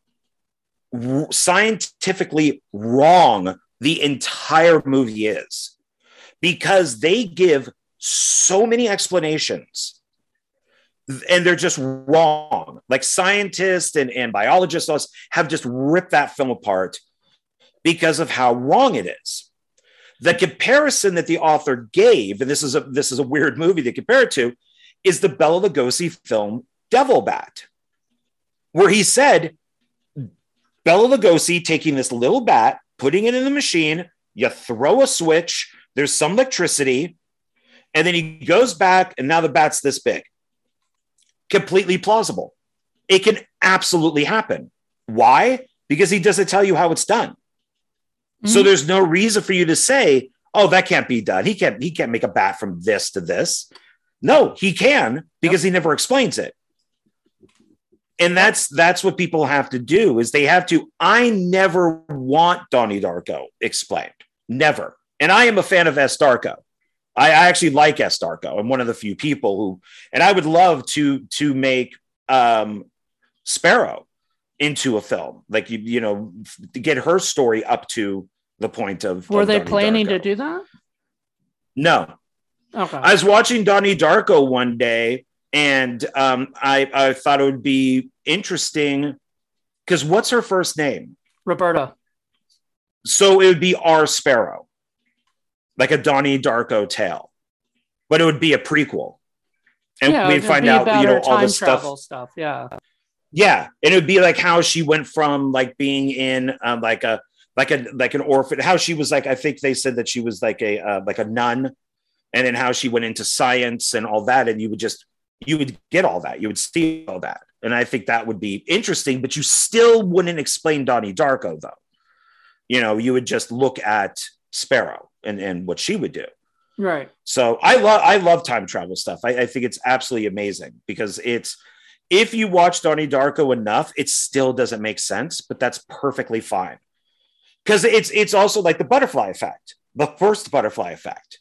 [SPEAKER 2] r- scientifically wrong the entire movie is, because they give so many explanations and they're just wrong. Like scientists and, and biologists have just ripped that film apart because of how wrong it is. The comparison that the author gave, and this is a this is a weird movie to compare it to, is the Bela Lugosi film Devil Bat, where he said Bela Lugosi taking this little bat, putting it in the machine, you throw a switch, there's some electricity, and then he goes back, and now the bat's this big. Completely plausible. It can absolutely happen. Why? Because he doesn't tell you how it's done. Mm-hmm. So there's no reason for you to say, oh, that can't be done. He can't, he can't make a bat from this to this. No, he can, because yep. he never explains it. And that's that's what people have to do, is they have to, I never want Donnie Darko explained. Never. And I am a fan of S. Darko. I, I actually like S. Darko. I'm one of the few people who, and I would love to to make um, Sparrow into a film, like you you know, to get her story up to the point of.
[SPEAKER 3] Were
[SPEAKER 2] of
[SPEAKER 3] they
[SPEAKER 2] Donnie
[SPEAKER 3] planning
[SPEAKER 2] Darko.
[SPEAKER 3] to do that?
[SPEAKER 2] No.
[SPEAKER 3] Okay.
[SPEAKER 2] I was watching Donnie Darko one day, and um, I I thought it would be interesting because what's her first name?
[SPEAKER 3] Roberta.
[SPEAKER 2] So it would be R. Sparrow. Like a Donnie Darko tale, but it would be a prequel, and
[SPEAKER 3] yeah,
[SPEAKER 2] we'd find out, you know, all the stuff.
[SPEAKER 3] stuff. Yeah,
[SPEAKER 2] yeah, and it would be like how she went from like being in um, like a like a like an orphan. How she was like, I think they said that she was like a uh, like a nun, and then how she went into science and all that. And you would just you would get all that. You would see all that, and I think that would be interesting. But you still wouldn't explain Donnie Darko, though. You know, you would just look at Sparrow and, and what she would do.
[SPEAKER 3] Right.
[SPEAKER 2] So I love I love time travel stuff. I, I think it's absolutely amazing, because it's, if you watch Donnie Darko enough, it still doesn't make sense, but that's perfectly fine. Because it's it's also like the butterfly effect, the first butterfly effect.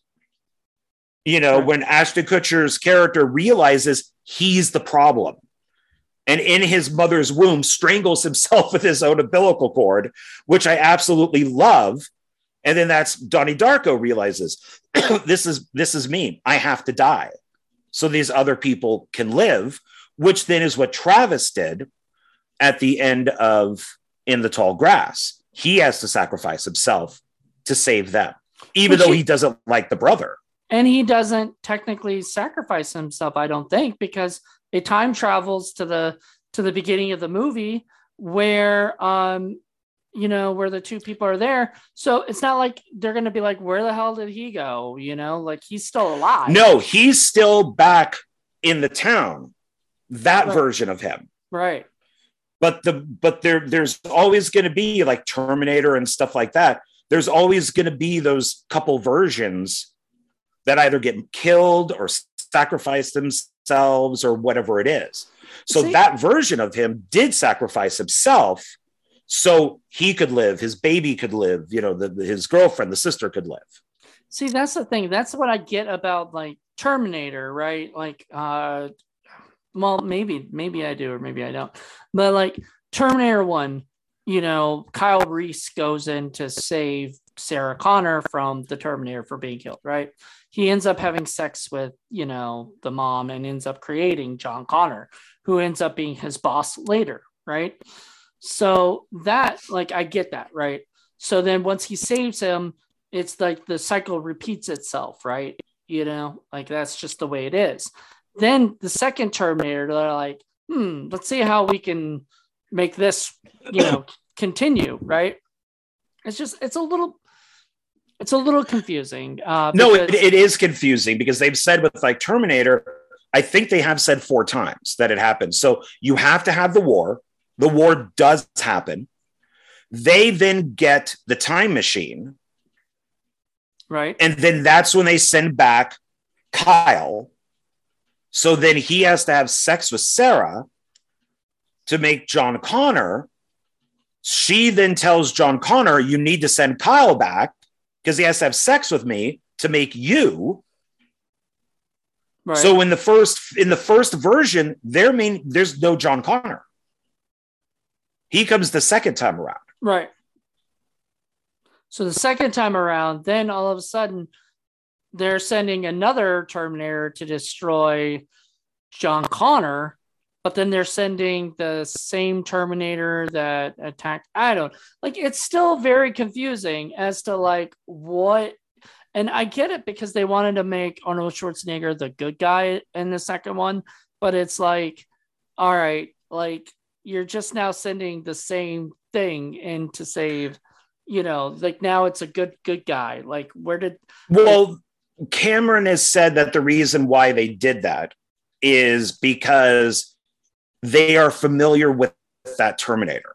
[SPEAKER 2] You know, right. When Ashton Kutcher's character realizes he's the problem, and in his mother's womb strangles himself with his own umbilical cord, which I absolutely love. And then that's Donnie Darko realizes this is this is me. I have to die so these other people can live, which then is what Travis did at the end of In the Tall Grass. He has to sacrifice himself to save them, even which though he, he doesn't like the brother.
[SPEAKER 3] And he doesn't technically sacrifice himself, I don't think, because it time travels to the to the beginning of the movie where um you know, where the two people are there. So it's not like they're going to be like, where the hell did he go? You know, like he's still alive.
[SPEAKER 2] No, he's still back in the town, that right. version of him.
[SPEAKER 3] Right.
[SPEAKER 2] But the, but there, there's always going to be like Terminator and stuff like that. There's always going to be those couple versions that either get killed or sacrifice themselves or whatever it is. So See? that version of him did sacrifice himself, so he could live, his baby could live, you know, the, his girlfriend, the sister could live.
[SPEAKER 3] See, that's the thing. That's what I get about like Terminator, right? Like, uh, well, maybe, maybe I do, or maybe I don't. But like Terminator one, you know, Kyle Reese goes in to save Sarah Connor from the Terminator for being killed, right? He ends up having sex with, you know, the mom and ends up creating John Connor, who ends up being his boss later, right? So that, like, I get that, right? So then once he saves him, it's like the cycle repeats itself, right? You know, like that's just the way it is. Then the second Terminator, they're like, hmm, let's see how we can make this, you know, continue, right? It's just, it's a little, It's a little confusing. Uh,
[SPEAKER 2] no,
[SPEAKER 3] because-
[SPEAKER 2] it, it is confusing because they've said with like Terminator, I think they have said four times that it happens. So you have to have the war. The war does happen. They then get the time machine.
[SPEAKER 3] Right.
[SPEAKER 2] And then that's when they send back Kyle. So then he has to have sex with Sarah to make John Connor. She then tells John Connor, you need to send Kyle back because he has to have sex with me to make you.
[SPEAKER 3] Right.
[SPEAKER 2] So in the first in the first version, there mean there's no John Connor. He comes the second time around.
[SPEAKER 3] Right. So the second time around, then all of a sudden they're sending another Terminator to destroy John Connor, but then they're sending the same Terminator that attacked. I don't like, it's still very confusing as to like what, and I get it because they wanted to make Arnold Schwarzenegger the good guy in the second one, but it's like, all right, like you're just now sending the same thing in to save, you know, like now it's a good, good guy. Like where did,
[SPEAKER 2] well, Cameron has said that the reason why they did that is because they are familiar with that Terminator.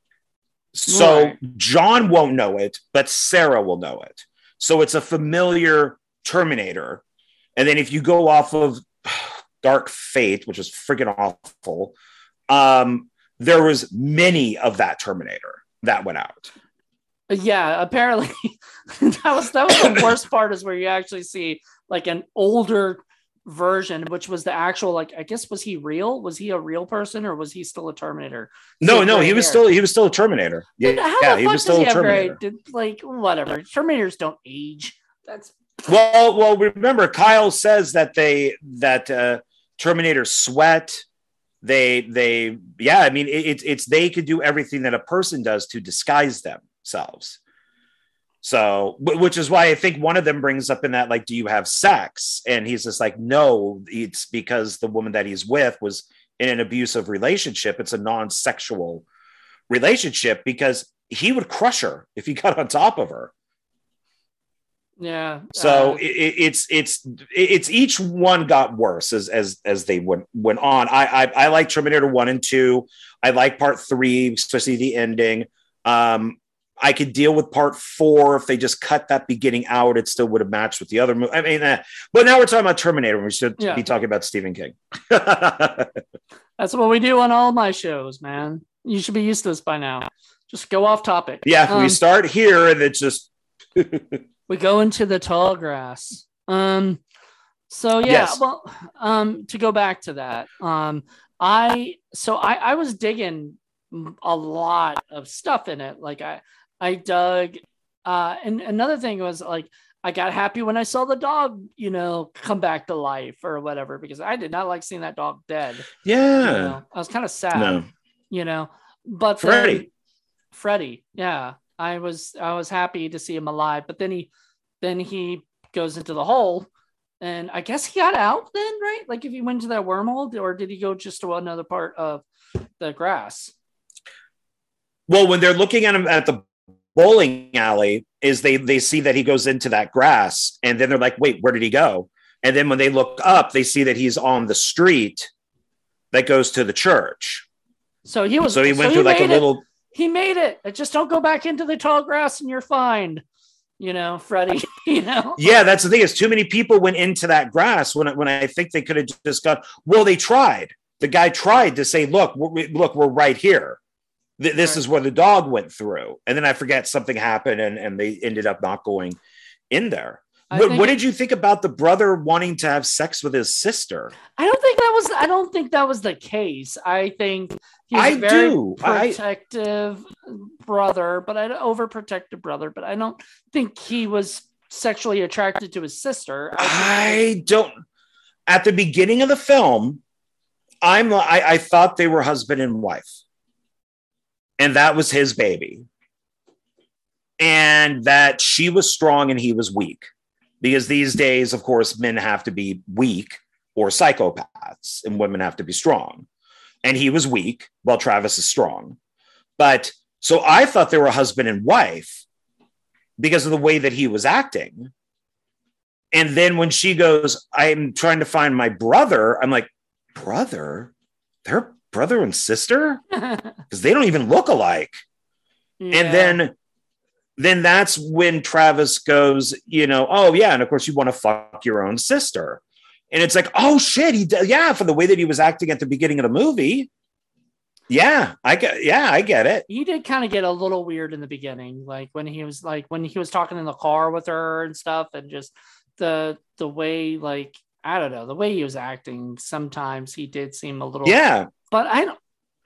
[SPEAKER 2] So
[SPEAKER 3] right.
[SPEAKER 2] John won't know it, but Sarah will know it. So it's a familiar Terminator. And then if you go off of Dark Fate, which is freaking awful, um, there was many of that Terminator that went out.
[SPEAKER 3] Yeah, apparently that was that was the worst part is where you actually see like an older version, which was the actual, like, I guess, was he real? Was he a real person or was he still a Terminator?
[SPEAKER 2] No, no, he was hair. still he was still a Terminator. Yeah,
[SPEAKER 3] How
[SPEAKER 2] yeah
[SPEAKER 3] the
[SPEAKER 2] he
[SPEAKER 3] fuck
[SPEAKER 2] was still
[SPEAKER 3] he
[SPEAKER 2] a Terminator.
[SPEAKER 3] Did, like whatever. Terminators don't age. That's
[SPEAKER 2] well, well. Remember, Kyle says that they that uh, Terminators sweat. They they yeah. I mean, it, it's it's they could do everything that a person does to disguise themselves. So, which is why I think one of them brings up in that, like, do you have sex? And he's just like, no, it's because the woman that he's with was in an abusive relationship. It's a non-sexual relationship because he would crush her if he got on top of her.
[SPEAKER 3] Yeah.
[SPEAKER 2] So
[SPEAKER 3] uh,
[SPEAKER 2] it, it's, it's, it's each one got worse as, as, as they went, went on. I, I, I like Terminator one and two. I like part three, especially the ending. Um, I could deal with part four if they just cut that beginning out. It still would have matched with the other movie. I mean, uh, but now we're talking about Terminator. We should yeah. be talking about Stephen King.
[SPEAKER 3] That's what we do on all my shows, man. You should be used to this by now. Just go off topic.
[SPEAKER 2] Yeah,
[SPEAKER 3] um,
[SPEAKER 2] we start here and it's just
[SPEAKER 3] we go into the tall grass. Um, so yeah, yes. well, um, to go back to that, um, I so I I was digging a lot of stuff in it. Like I. I dug, uh, and another thing was like, I got happy when I saw the dog, you know, come back to life or whatever, because I did not like seeing that dog dead.
[SPEAKER 2] Yeah.
[SPEAKER 3] You know? I was kind of sad,
[SPEAKER 2] no.
[SPEAKER 3] you know, but
[SPEAKER 2] Freddy,
[SPEAKER 3] then, Freddy. Yeah. I was, I was happy to see him alive, but then he, then he goes into the hole and I guess he got out then, right? Like if he went to that wormhole, or did he go just to another part of the grass?
[SPEAKER 2] Well, when they're looking at him at the bowling alley, is they they see that he goes into that grass and then they're like, wait, where did he go? And then when they look up, they see that he's on the street that goes to the church.
[SPEAKER 3] So he was
[SPEAKER 2] so he went
[SPEAKER 3] so
[SPEAKER 2] through
[SPEAKER 3] he
[SPEAKER 2] like a
[SPEAKER 3] it.
[SPEAKER 2] little
[SPEAKER 3] he made it. Just don't go back into the tall grass and you're fine, you know, Freddy. You know,
[SPEAKER 2] yeah, that's the thing, is too many people went into that grass when when I think they could have just got, well, they tried. The guy tried to say, look, we're, look, we're right here. This right. is where the dog went through. And then I forget something happened and, and they ended up not going in there. What, what did you think about the brother wanting to have sex with his sister?
[SPEAKER 3] I don't think that was, I don't think that was the case. I think he's
[SPEAKER 2] I
[SPEAKER 3] a very
[SPEAKER 2] do.
[SPEAKER 3] protective I... brother, but I overprotective brother, but I don't think he was sexually attracted to his sister.
[SPEAKER 2] I, I don't, at the beginning of the film, I'm, I, I thought they were husband and wife. And that was his baby. And that she was strong and he was weak. Because these days, of course, men have to be weak or psychopaths and women have to be strong. And he was weak while Travis is strong. But so I thought they were husband and wife. because of the way that he was acting. And then when she goes, I'm trying to find my brother, I'm like, brother? They're brother and sister? Because they don't even look alike. Yeah. And then then that's when Travis goes, you know, oh yeah, and of course you want to fuck your own sister. And it's like, oh shit, he did, yeah, for the way that he was acting at the beginning of the movie. Yeah, I get yeah, I get it.
[SPEAKER 3] He did kind of get a little weird in the beginning, like when he was like when he was talking in the car with her and stuff, and just the the way, like, I don't know, the way he was acting, sometimes he did seem a little,
[SPEAKER 2] yeah.
[SPEAKER 3] But I don't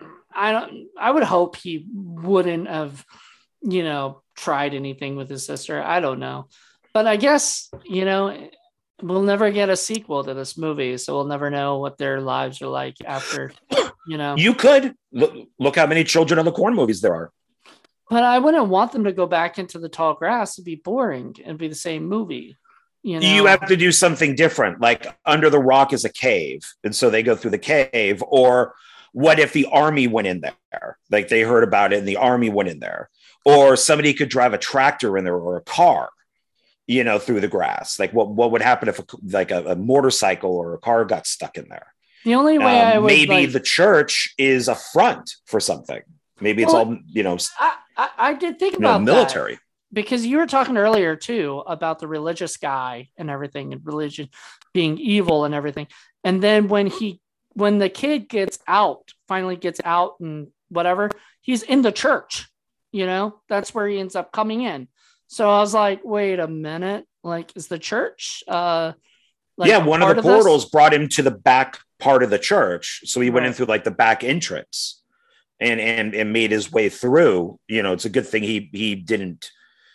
[SPEAKER 3] I don't I would hope he wouldn't have, you know, tried anything with his sister. I don't know. But I guess, you know, we'll never get a sequel to this movie, so we'll never know what their lives are like after, you know.
[SPEAKER 2] You could. Look, look how many Children of the Corn movies there are.
[SPEAKER 3] But I wouldn't want them to go back into the tall grass. It'd be boring. It'd be the same movie. You know?
[SPEAKER 2] You have to do something different, like Under the Rock is a cave, and so they go through the cave. Or what if the army went in there? Like they heard about it and the army went in there. Or somebody could drive a tractor in there or a car, you know, through the grass. Like what, what would happen if a, like a, a motorcycle or a car got stuck in there?
[SPEAKER 3] The only way um, I would
[SPEAKER 2] maybe
[SPEAKER 3] like...
[SPEAKER 2] the church is a front for something. Maybe it's well, all, you know,
[SPEAKER 3] I, I, I did think about
[SPEAKER 2] know, military.
[SPEAKER 3] That because you were talking earlier too about the religious guy and everything, and religion being evil and everything. And then when he, when the kid gets out, finally gets out and whatever, he's in the church, you know, that's where he ends up coming in. So I was like, wait a minute, like, is the church, uh, like
[SPEAKER 2] yeah, one of the
[SPEAKER 3] of
[SPEAKER 2] portals
[SPEAKER 3] this?
[SPEAKER 2] brought him to the back part of the church. So he went
[SPEAKER 3] Right.
[SPEAKER 2] in through like the back entrance and, and, and made his way through. You know, it's a good thing he, he didn't,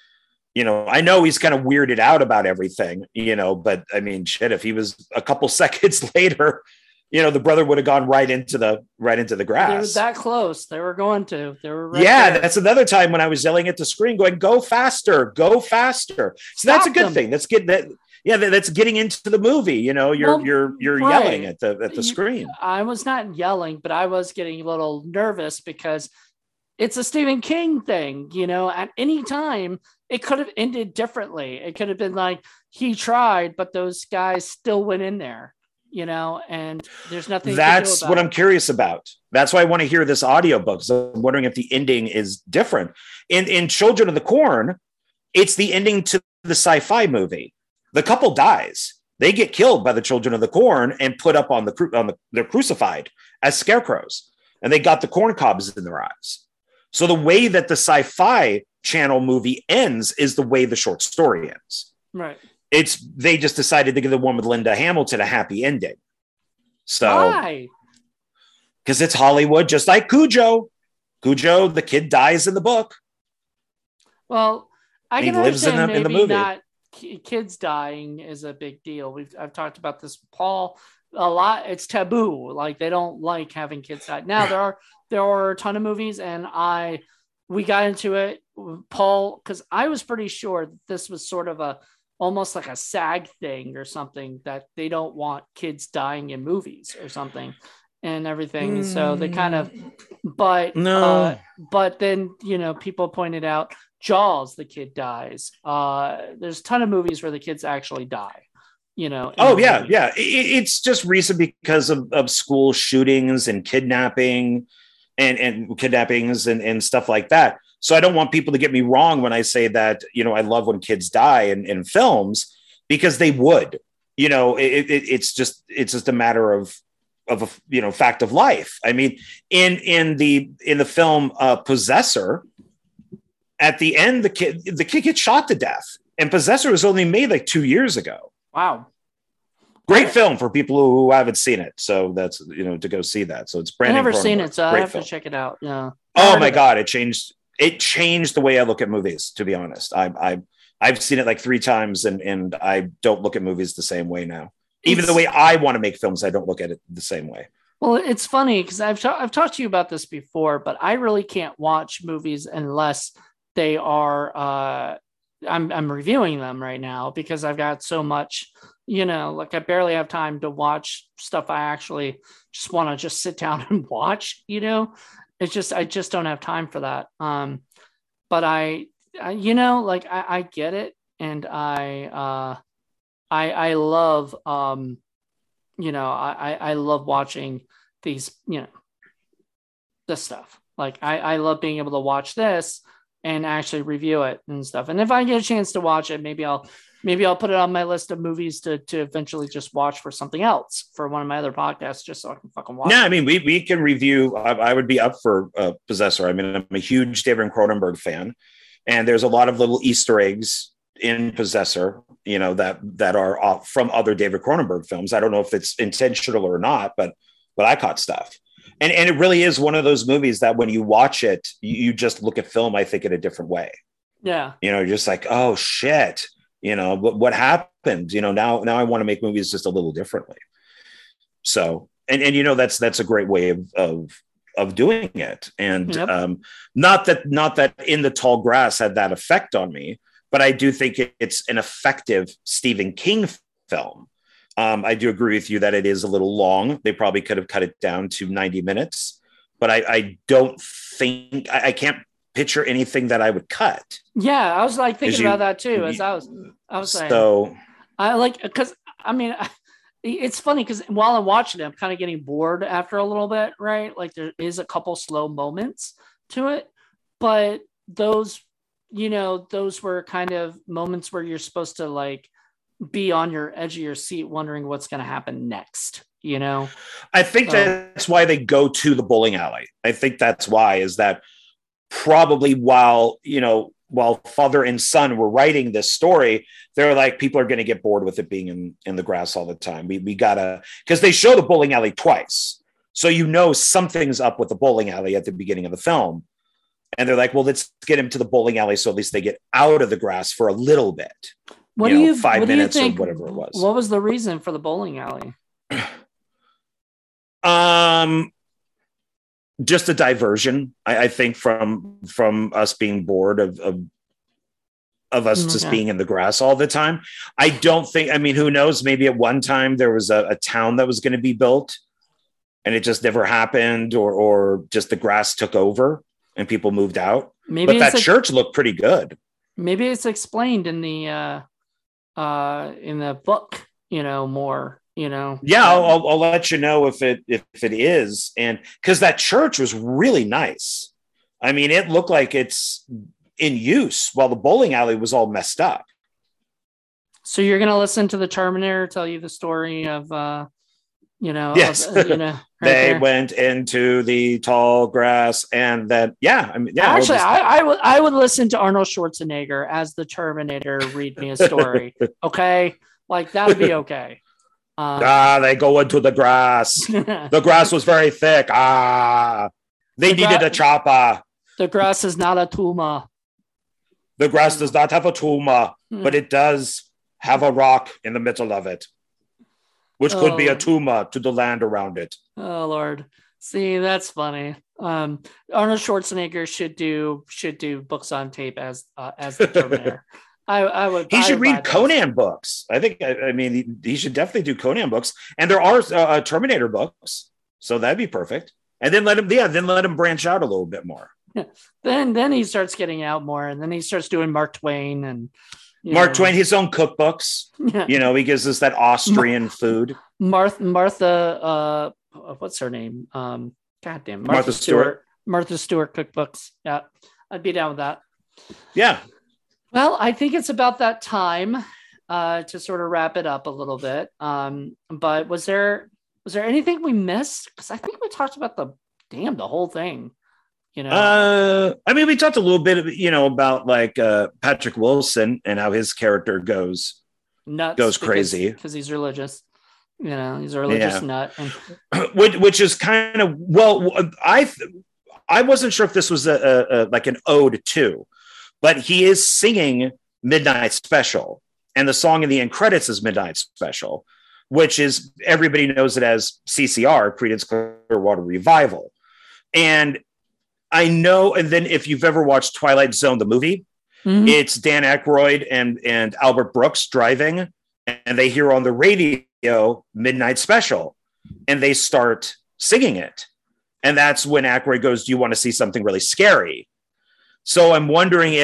[SPEAKER 2] you know, I know he's kind of weirded out about everything, you know, but I mean, shit, if he was a couple seconds later, you know, the brother would have gone right into the, right into the grass.
[SPEAKER 3] They were that close. They were going to, they were right
[SPEAKER 2] yeah,
[SPEAKER 3] there.
[SPEAKER 2] That's another time when I was yelling at the screen going, go faster, go faster. So that's
[SPEAKER 3] Stop
[SPEAKER 2] a good
[SPEAKER 3] them.
[SPEAKER 2] thing. That's getting that. Yeah. That, that's getting into the movie. You know, you're,
[SPEAKER 3] Well,
[SPEAKER 2] you're, you're
[SPEAKER 3] right.
[SPEAKER 2] yelling at the, at the
[SPEAKER 3] You-
[SPEAKER 2] screen.
[SPEAKER 3] I was not yelling, but I was getting a little nervous because it's a Stephen King thing, you know, at any time it could have ended differently. It could have been like he tried, but those guys still went in there, you know, and there's nothing.
[SPEAKER 2] That's
[SPEAKER 3] to do about
[SPEAKER 2] what
[SPEAKER 3] it.
[SPEAKER 2] I'm curious about. That's why I want to hear this audiobook. So I'm wondering if the ending is different. In, in Children of the Corn, it's the ending to the sci-fi movie. The couple dies. They get killed by the Children of the Corn and put up on the, cru- on the, they're crucified as scarecrows, and they got the corn cobs in their eyes. So the way that the Sci-Fi Channel movie ends is the way the short story ends.
[SPEAKER 3] Right.
[SPEAKER 2] It's, they just decided to give the one with Linda Hamilton a happy ending. So,
[SPEAKER 3] Why?
[SPEAKER 2] because it's Hollywood, just like Cujo. Cujo, the kid dies in the book.
[SPEAKER 3] Well, I
[SPEAKER 2] He
[SPEAKER 3] can
[SPEAKER 2] lives in
[SPEAKER 3] understand
[SPEAKER 2] the- in the
[SPEAKER 3] maybe
[SPEAKER 2] movie.
[SPEAKER 3] not ki- kids dying is a big deal. We've I've talked about this, Paul, a lot. It's taboo. Like they don't like having kids die. Now there are there are a ton of movies, and I we got into it, Paul, because I was pretty sure that this was sort of a almost like a SAG thing or something, that they don't want kids dying in movies or something and everything. Mm. So they kind of, but
[SPEAKER 2] No.
[SPEAKER 3] uh, but then, you know, people pointed out Jaws, the kid dies. Uh, there's a ton of movies where the kids actually die, you know.
[SPEAKER 2] Oh, yeah, movie. yeah. It, it's just recent because of, of school shootings and kidnapping and, and kidnappings and, and stuff like that. So I don't want people to get me wrong when I say that, you know, I love when kids die in, in films, because they would, you know, it, it, it's just, it's just a matter of, of a, you know, fact of life. I mean, in, in the, in the film uh, Possessor, at the end, the kid, the kid gets shot to death, and Possessor was only made like two years ago.
[SPEAKER 3] Wow.
[SPEAKER 2] Great film for people who haven't seen it. So that's, you know, to go see that. So it's Brandon
[SPEAKER 3] I've never
[SPEAKER 2] Cronenberg.
[SPEAKER 3] seen it, so I
[SPEAKER 2] Great
[SPEAKER 3] have
[SPEAKER 2] film.
[SPEAKER 3] to check it out. Yeah.
[SPEAKER 2] Oh my God. It changed, it changed the way I look at movies, to be honest. I, I, I've seen it like three times and, and I don't look at movies the same way now. Even
[SPEAKER 3] It's-
[SPEAKER 2] the way I want to make films, I don't look at it the same way.
[SPEAKER 3] Well, it's funny because I've ta- I've talked to you about this before, but I really can't watch movies unless they are. Uh, I'm I'm reviewing them right now because I've got so much. You know, like I barely have time to watch stuff I actually just want to just sit down and watch. You know, it's just I just don't have time for that. Um, but I uh, you know, like I, I get it, and I, uh, I, I love, um, you know, I, I love watching these, you know, this stuff. Like I, I love being able to watch this and actually review it and stuff. And if I get a chance to watch it, maybe I'll, maybe I'll put it on my list of movies to, to eventually just watch for something else for one of my other podcasts, just so I can fucking watch.
[SPEAKER 2] Yeah.
[SPEAKER 3] it.
[SPEAKER 2] I mean, we, we can review, I, I would be up for uh, Possessor. I mean, I'm a huge David Cronenberg fan, and there's a lot of little Easter eggs in Possessor, you know, that, that are uh, from other David Cronenberg films. I don't know if it's intentional or not, but, but I caught stuff. And, and it really is one of those movies that when you watch it, you, you just look at film, I think, in a different way.
[SPEAKER 3] Yeah.
[SPEAKER 2] You know, you're just like, oh shit, you know, what, what happened? You know, now, now I want to make movies just a little differently. So, and, and, you know, that's, that's a great way of, of, of doing it. And yep. um, not that, not that In the Tall Grass had that effect on me, but I do think it, it's an effective Stephen King film. Um, I do agree with you that it is a little long. They probably could have cut it down to ninety minutes, but I, I don't think I, I can't picture anything that I would cut.
[SPEAKER 3] Yeah, I was like thinking you, about that too. As I was, I was saying,
[SPEAKER 2] so
[SPEAKER 3] I like because I mean, it's funny because while I'm watching it, I'm kind of getting bored after a little bit, right? Like there is a couple slow moments to it, but those, you know, those were kind of moments where you're supposed to like be on your edge of your seat wondering what's going to happen next, you know?
[SPEAKER 2] I think so, that's why they go to the bowling alley. I think that's why, is that probably while, you know, while father and son were writing this story, they're like, people are going to get bored with it being in, in the grass all the time. We, we gotta, because they show the bowling alley twice. So, you know, something's up with the bowling alley at the beginning of the film. And they're like, well, let's get him to the bowling alley so at least they get out of the grass for a little bit.
[SPEAKER 3] What
[SPEAKER 2] you
[SPEAKER 3] do
[SPEAKER 2] know,
[SPEAKER 3] you
[SPEAKER 2] five
[SPEAKER 3] what
[SPEAKER 2] minutes
[SPEAKER 3] do you think,
[SPEAKER 2] or whatever it was.
[SPEAKER 3] What was the reason for the bowling alley?
[SPEAKER 2] um, just a diversion, I, I think, from from us being bored of of, of us okay. just being in the grass all the time. I don't think. I mean, who knows? Maybe at one time there was a, a town that was going to be built, and it just never happened, or or just the grass took over and people moved out. Maybe but that a, church looked pretty good.
[SPEAKER 3] Maybe it's explained in the. Uh... uh in the book, you know, more, you know.
[SPEAKER 2] Yeah, I'll, I'll, I'll let you know if it if it is. And because that church was really nice. I mean, it looked like it's in use while the bowling alley was all messed up.
[SPEAKER 3] So you're gonna listen to the Terminator tell you the story of uh you know,
[SPEAKER 2] yes,
[SPEAKER 3] of, uh, you know, right
[SPEAKER 2] they
[SPEAKER 3] there.
[SPEAKER 2] went into the tall grass, and then yeah, I mean, yeah.
[SPEAKER 3] Actually,
[SPEAKER 2] just...
[SPEAKER 3] I, I would I would listen to Arnold Schwarzenegger as the Terminator read me a story. Okay, like that would be okay. Um,
[SPEAKER 2] ah, they go into the grass. The grass was very thick. Ah, they the needed gra- a chopper.
[SPEAKER 3] The grass is not a tumor.
[SPEAKER 2] The grass does not have a tumor, mm. but it does have a rock in the middle of it, which could oh. be a tumor to the land around it.
[SPEAKER 3] Oh Lord, see, that's funny. Um, Arnold Schwarzenegger should do should do books on tape as uh, as the Terminator. I, I would.
[SPEAKER 2] He
[SPEAKER 3] I
[SPEAKER 2] should
[SPEAKER 3] would
[SPEAKER 2] read Conan books. I think. I, I mean, he, he should definitely do Conan books, and there are uh, Terminator books, so that'd be perfect. And then let him, yeah, then let him branch out a little bit more.
[SPEAKER 3] Yeah. Then, then he starts getting out more, and then he starts doing Mark Twain and.
[SPEAKER 2] Mark
[SPEAKER 3] know.
[SPEAKER 2] Twain, his own cookbooks. Yeah. You know, he gives us that Austrian Ma- food.
[SPEAKER 3] Martha, Martha, uh, what's her name? Um, goddamn, Martha,
[SPEAKER 2] Martha Stewart.
[SPEAKER 3] Stewart. Martha Stewart cookbooks. Yeah, I'd be down with that.
[SPEAKER 2] Yeah.
[SPEAKER 3] Well, I think it's about that time uh, to sort of wrap it up a little bit. Um, but was there was there anything we missed? Because I think we talked about the damn the whole thing. You know,
[SPEAKER 2] uh, I mean, we talked a little bit, you know, about like uh, Patrick Wilson and how his character goes
[SPEAKER 3] nuts,
[SPEAKER 2] goes
[SPEAKER 3] because,
[SPEAKER 2] crazy
[SPEAKER 3] because he's religious. You know, he's a religious yeah. nut, and...
[SPEAKER 2] which, which is kind of well. I I wasn't sure if this was a, a, a like an ode to, but he is singing Midnight Special, and the song in the end credits is Midnight Special, which is everybody knows it as C C R, Creedence Clearwater Revival, and. I know, and then if you've ever watched Twilight Zone, the movie, mm-hmm. it's Dan Aykroyd and, and Albert Brooks driving, and they hear on the radio Midnight Special, and they start singing it. And that's when Aykroyd goes, do you want to see something really scary? So I'm wondering if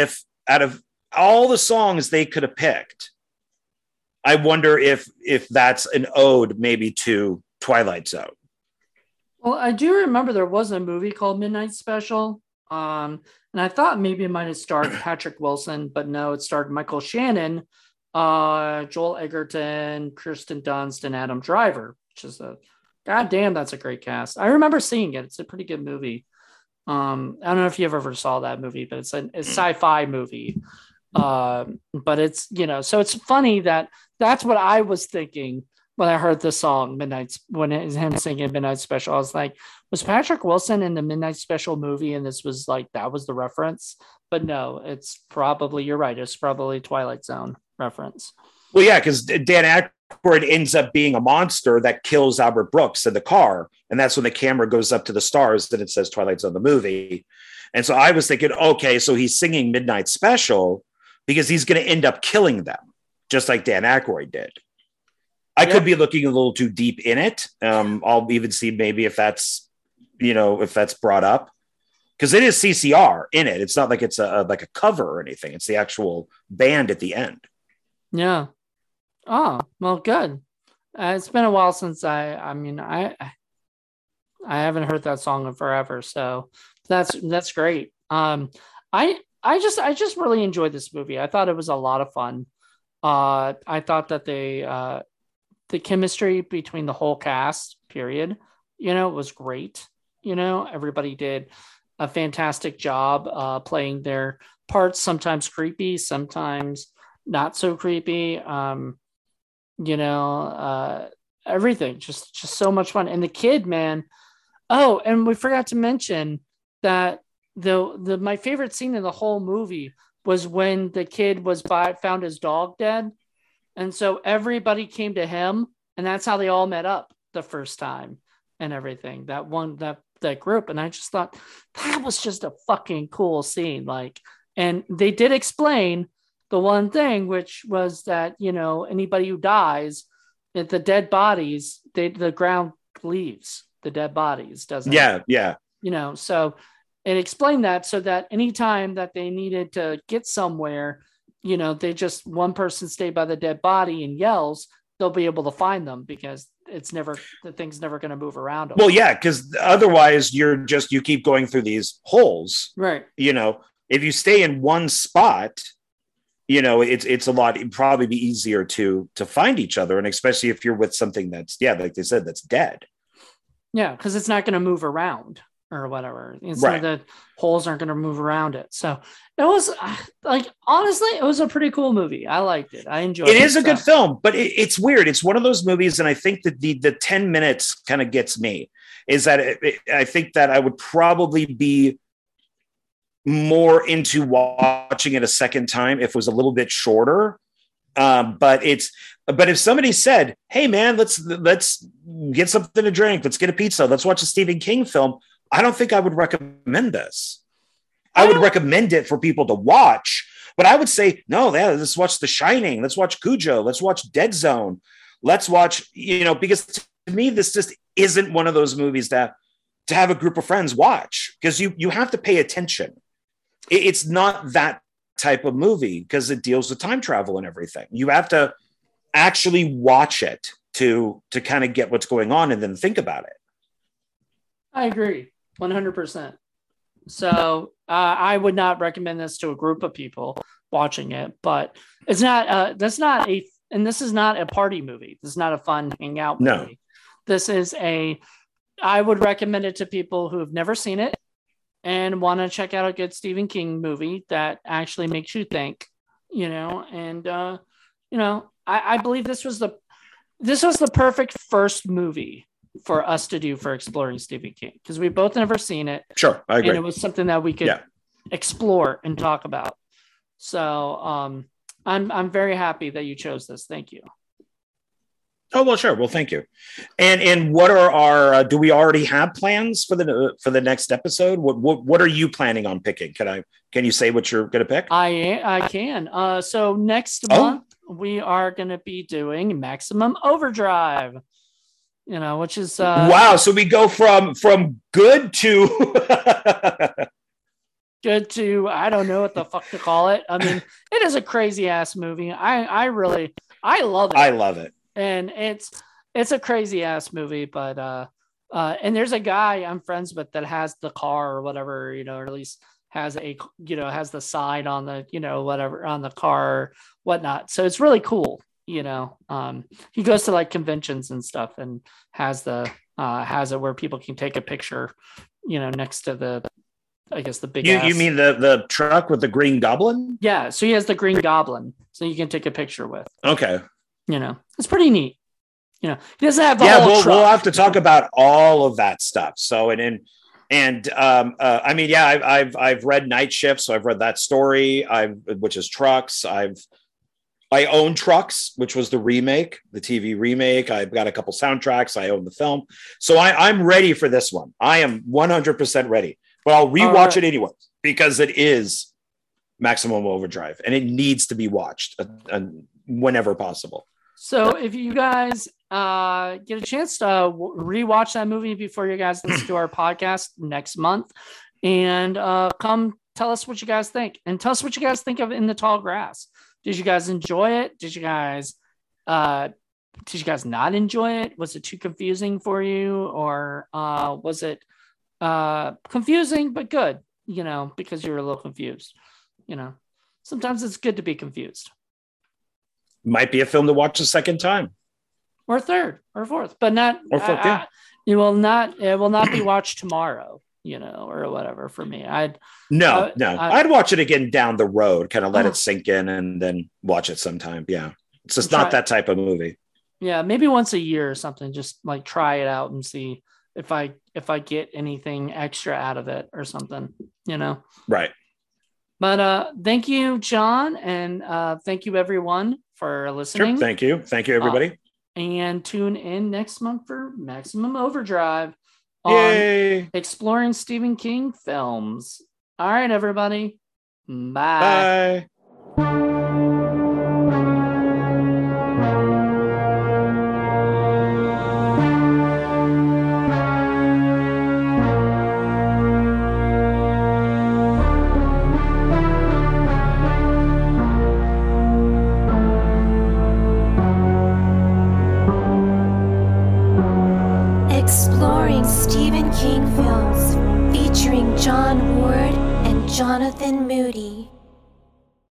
[SPEAKER 2] out of all the songs they could have picked, I wonder if if that's an ode maybe to Twilight Zone.
[SPEAKER 3] Well, I do remember there was a movie called Midnight Special. Um, and I thought maybe it might have starred Patrick Wilson, but no, it starred Michael Shannon, uh, Joel Egerton, Kirsten Dunst, and Adam Driver, which is a goddamn, that's a great cast. I remember seeing it. It's a pretty good movie. Um, I don't know if you ever saw that movie, but it's a, a sci-fi movie. Um, but it's, you know, so it's funny that that's what I was thinking when I heard the song Midnight, when it was him singing Midnight Special. I was like, was Patrick Wilson in the Midnight Special movie? And this was like, that was the reference. But no, it's probably, you're right. It's probably Twilight Zone reference.
[SPEAKER 2] Well, yeah, because Dan Aykroyd ends up being a monster that kills Albert Brooks in the car. And that's when the camera goes up to the stars and it says Twilight Zone, the movie. And so I was thinking, okay, so he's singing Midnight Special because he's going to end up killing them, just like Dan Aykroyd did. I yep. could be looking a little too deep in it. Um, I'll even see maybe if that's, you know, if that's brought up, because it is C C R in it. It's not like it's a, like a cover or anything. It's the actual band at the end.
[SPEAKER 3] Yeah. Oh, well, good. Uh, it's been a while since I, I mean, I, I haven't heard that song in forever. So that's, that's great. Um, I, I just, I just really enjoyed this movie. I thought it was a lot of fun. Uh, I thought that they, uh, the chemistry between the whole cast, period, you know, was great. You know, everybody did a fantastic job uh, playing their parts, sometimes creepy, sometimes not so creepy. Um, you know, uh, everything, just, just so much fun. And the kid, man. Oh, and we forgot to mention that the, the, my favorite scene in the whole movie was when the kid was by, found his dog dead. And so everybody came to him, and that's how they all met up the first time and everything. That one, that that group, and I just thought that was just a fucking cool scene. Like, and they did explain the one thing, which was that, you know, anybody who dies, that the dead bodies, they the ground leaves the dead bodies, doesn't
[SPEAKER 2] yeah,
[SPEAKER 3] it?
[SPEAKER 2] Yeah,
[SPEAKER 3] you know. So it explained that so that anytime that they needed to get somewhere, you know, they just one person stay by the dead body and yells, they'll be able to find them because it's never, the thing's never going to move around them.
[SPEAKER 2] Well, yeah, because otherwise you're just, you keep going through these holes.
[SPEAKER 3] Right.
[SPEAKER 2] You know, if you stay in one spot, you know, it's, it's a lot, it'd probably be easier to, to find each other. And especially if you're with something that's, yeah, like they said, that's dead.
[SPEAKER 3] Yeah. Because it's not going to move around or whatever. It's
[SPEAKER 2] right.
[SPEAKER 3] The holes aren't going to move around it. So it was like, honestly, it was a pretty cool movie. I liked it. I enjoyed it.
[SPEAKER 2] It is a
[SPEAKER 3] so.
[SPEAKER 2] good film, but it, it's weird. It's one of those movies. And I think that the, the ten minutes kind of gets me is that it, it, I think that I would probably be more into watching it a second time if it was a little bit shorter. Um, but it's, but if somebody said, hey man, let's, let's get something to drink. Let's get a pizza. Let's watch a Stephen King film. I don't think I would recommend this. I would recommend it for people to watch, but I would say, no, yeah, let's watch The Shining. Let's watch Cujo. Let's watch Dead Zone. Let's watch, you know, because to me, this just isn't one of those movies that to have a group of friends watch because you, you have to pay attention. It's not that type of movie because it deals with time travel and everything. You have to actually watch it to, to kind of get what's going on and then think about it.
[SPEAKER 3] I agree. one hundred percent. So uh, I would not recommend this to a group of people watching it, but it's not, uh, that's not a, and this is not a party movie. This is not a fun hangout movie.
[SPEAKER 2] No.
[SPEAKER 3] This is a, I would recommend it to people who have never seen it and want to check out a good Stephen King movie that actually makes you think, you know, and, uh, you know, I, I believe this was the, this was the perfect first movie for us to do for exploring Stephen King because we both never seen it.
[SPEAKER 2] Sure, I agree.
[SPEAKER 3] And it was something that we could
[SPEAKER 2] yeah.
[SPEAKER 3] explore and talk about. So um, I'm I'm very happy that you chose this. Thank you.
[SPEAKER 2] Oh well, sure. Well, thank you. And and what are our? Uh, do we already have plans for the uh, for the next episode? What, what what are you planning on picking? Can I can you say what you're going to pick?
[SPEAKER 3] I I can. Uh, so next
[SPEAKER 2] oh.
[SPEAKER 3] month we are going to be doing Maximum Overdrive. You know, which is uh,
[SPEAKER 2] wow. So we go from from good to
[SPEAKER 3] good to, I don't know what the fuck to call it. I mean, it is a crazy ass movie. I, I really, I love it.
[SPEAKER 2] I love it.
[SPEAKER 3] And it's, it's a crazy ass movie, but, uh, uh, and there's a guy I'm friends with that has the car or whatever, you know, or at least has a, you know, has the side on the, you know, whatever on the car, or whatnot. So it's really cool. You know, um, he goes to like conventions and stuff and has the, uh, has it where people can take a picture, you know, next to the, I guess the big,
[SPEAKER 2] you,
[SPEAKER 3] ass.
[SPEAKER 2] you mean the, the truck with the Green Goblin?
[SPEAKER 3] Yeah. So he has the Green Goblin, so you can take a picture with,
[SPEAKER 2] Okay.
[SPEAKER 3] you know, it's pretty neat. You know, he doesn't have the
[SPEAKER 2] yeah,
[SPEAKER 3] whole
[SPEAKER 2] we'll,
[SPEAKER 3] truck.
[SPEAKER 2] we'll have to talk about all of that stuff. So, and, and, and um, uh, I mean, yeah, I've, I've, I've read Night Shift. So I've read that story, I've, which is Trucks. I've, I own Trucks, which was the remake, the T V remake. I've got a couple soundtracks. I own the film. So I, I'm ready for this one. I am one hundred percent ready, but I'll rewatch right. it anyway, because it is Maximum Overdrive and it needs to be watched uh, uh, whenever possible.
[SPEAKER 3] So if you guys uh, get a chance to uh, rewatch that movie before you guys listen to our podcast next month, and uh, come tell us what you guys think, and tell us what you guys think of In the Tall Grass. Did you guys enjoy it? Did you guys, uh, did you guys not enjoy it? Was it too confusing for you, or uh, was it uh, confusing but good? You know, because you were a little confused. You know, sometimes it's good to be confused.
[SPEAKER 2] Might be a film to watch a second time,
[SPEAKER 3] or third, or fourth, but not.
[SPEAKER 2] Or fourth,
[SPEAKER 3] uh,
[SPEAKER 2] yeah.
[SPEAKER 3] You will not. It will not be watched tomorrow. You know, or whatever. For me, I'd
[SPEAKER 2] no,
[SPEAKER 3] uh,
[SPEAKER 2] no,
[SPEAKER 3] I,
[SPEAKER 2] I'd watch it again down the road, kind of let
[SPEAKER 3] uh,
[SPEAKER 2] it sink in, and then watch it sometime. Yeah, it's just
[SPEAKER 3] try,
[SPEAKER 2] not that type of movie.
[SPEAKER 3] Yeah, maybe once a year or something. Just like try it out and see if I if I get anything extra out of it or something. You know,
[SPEAKER 2] right.
[SPEAKER 3] But uh, thank you, John, and uh, thank you everyone for listening.
[SPEAKER 2] Sure. Thank you, thank you, everybody.
[SPEAKER 3] Uh, and tune in next month for Maximum Overdrive.
[SPEAKER 2] Yay!
[SPEAKER 3] On exploring Stephen King films. All right, everybody. Bye.
[SPEAKER 2] Bye.
[SPEAKER 1] Exploring Stephen King films, featuring John Ward and Jonathan Moody.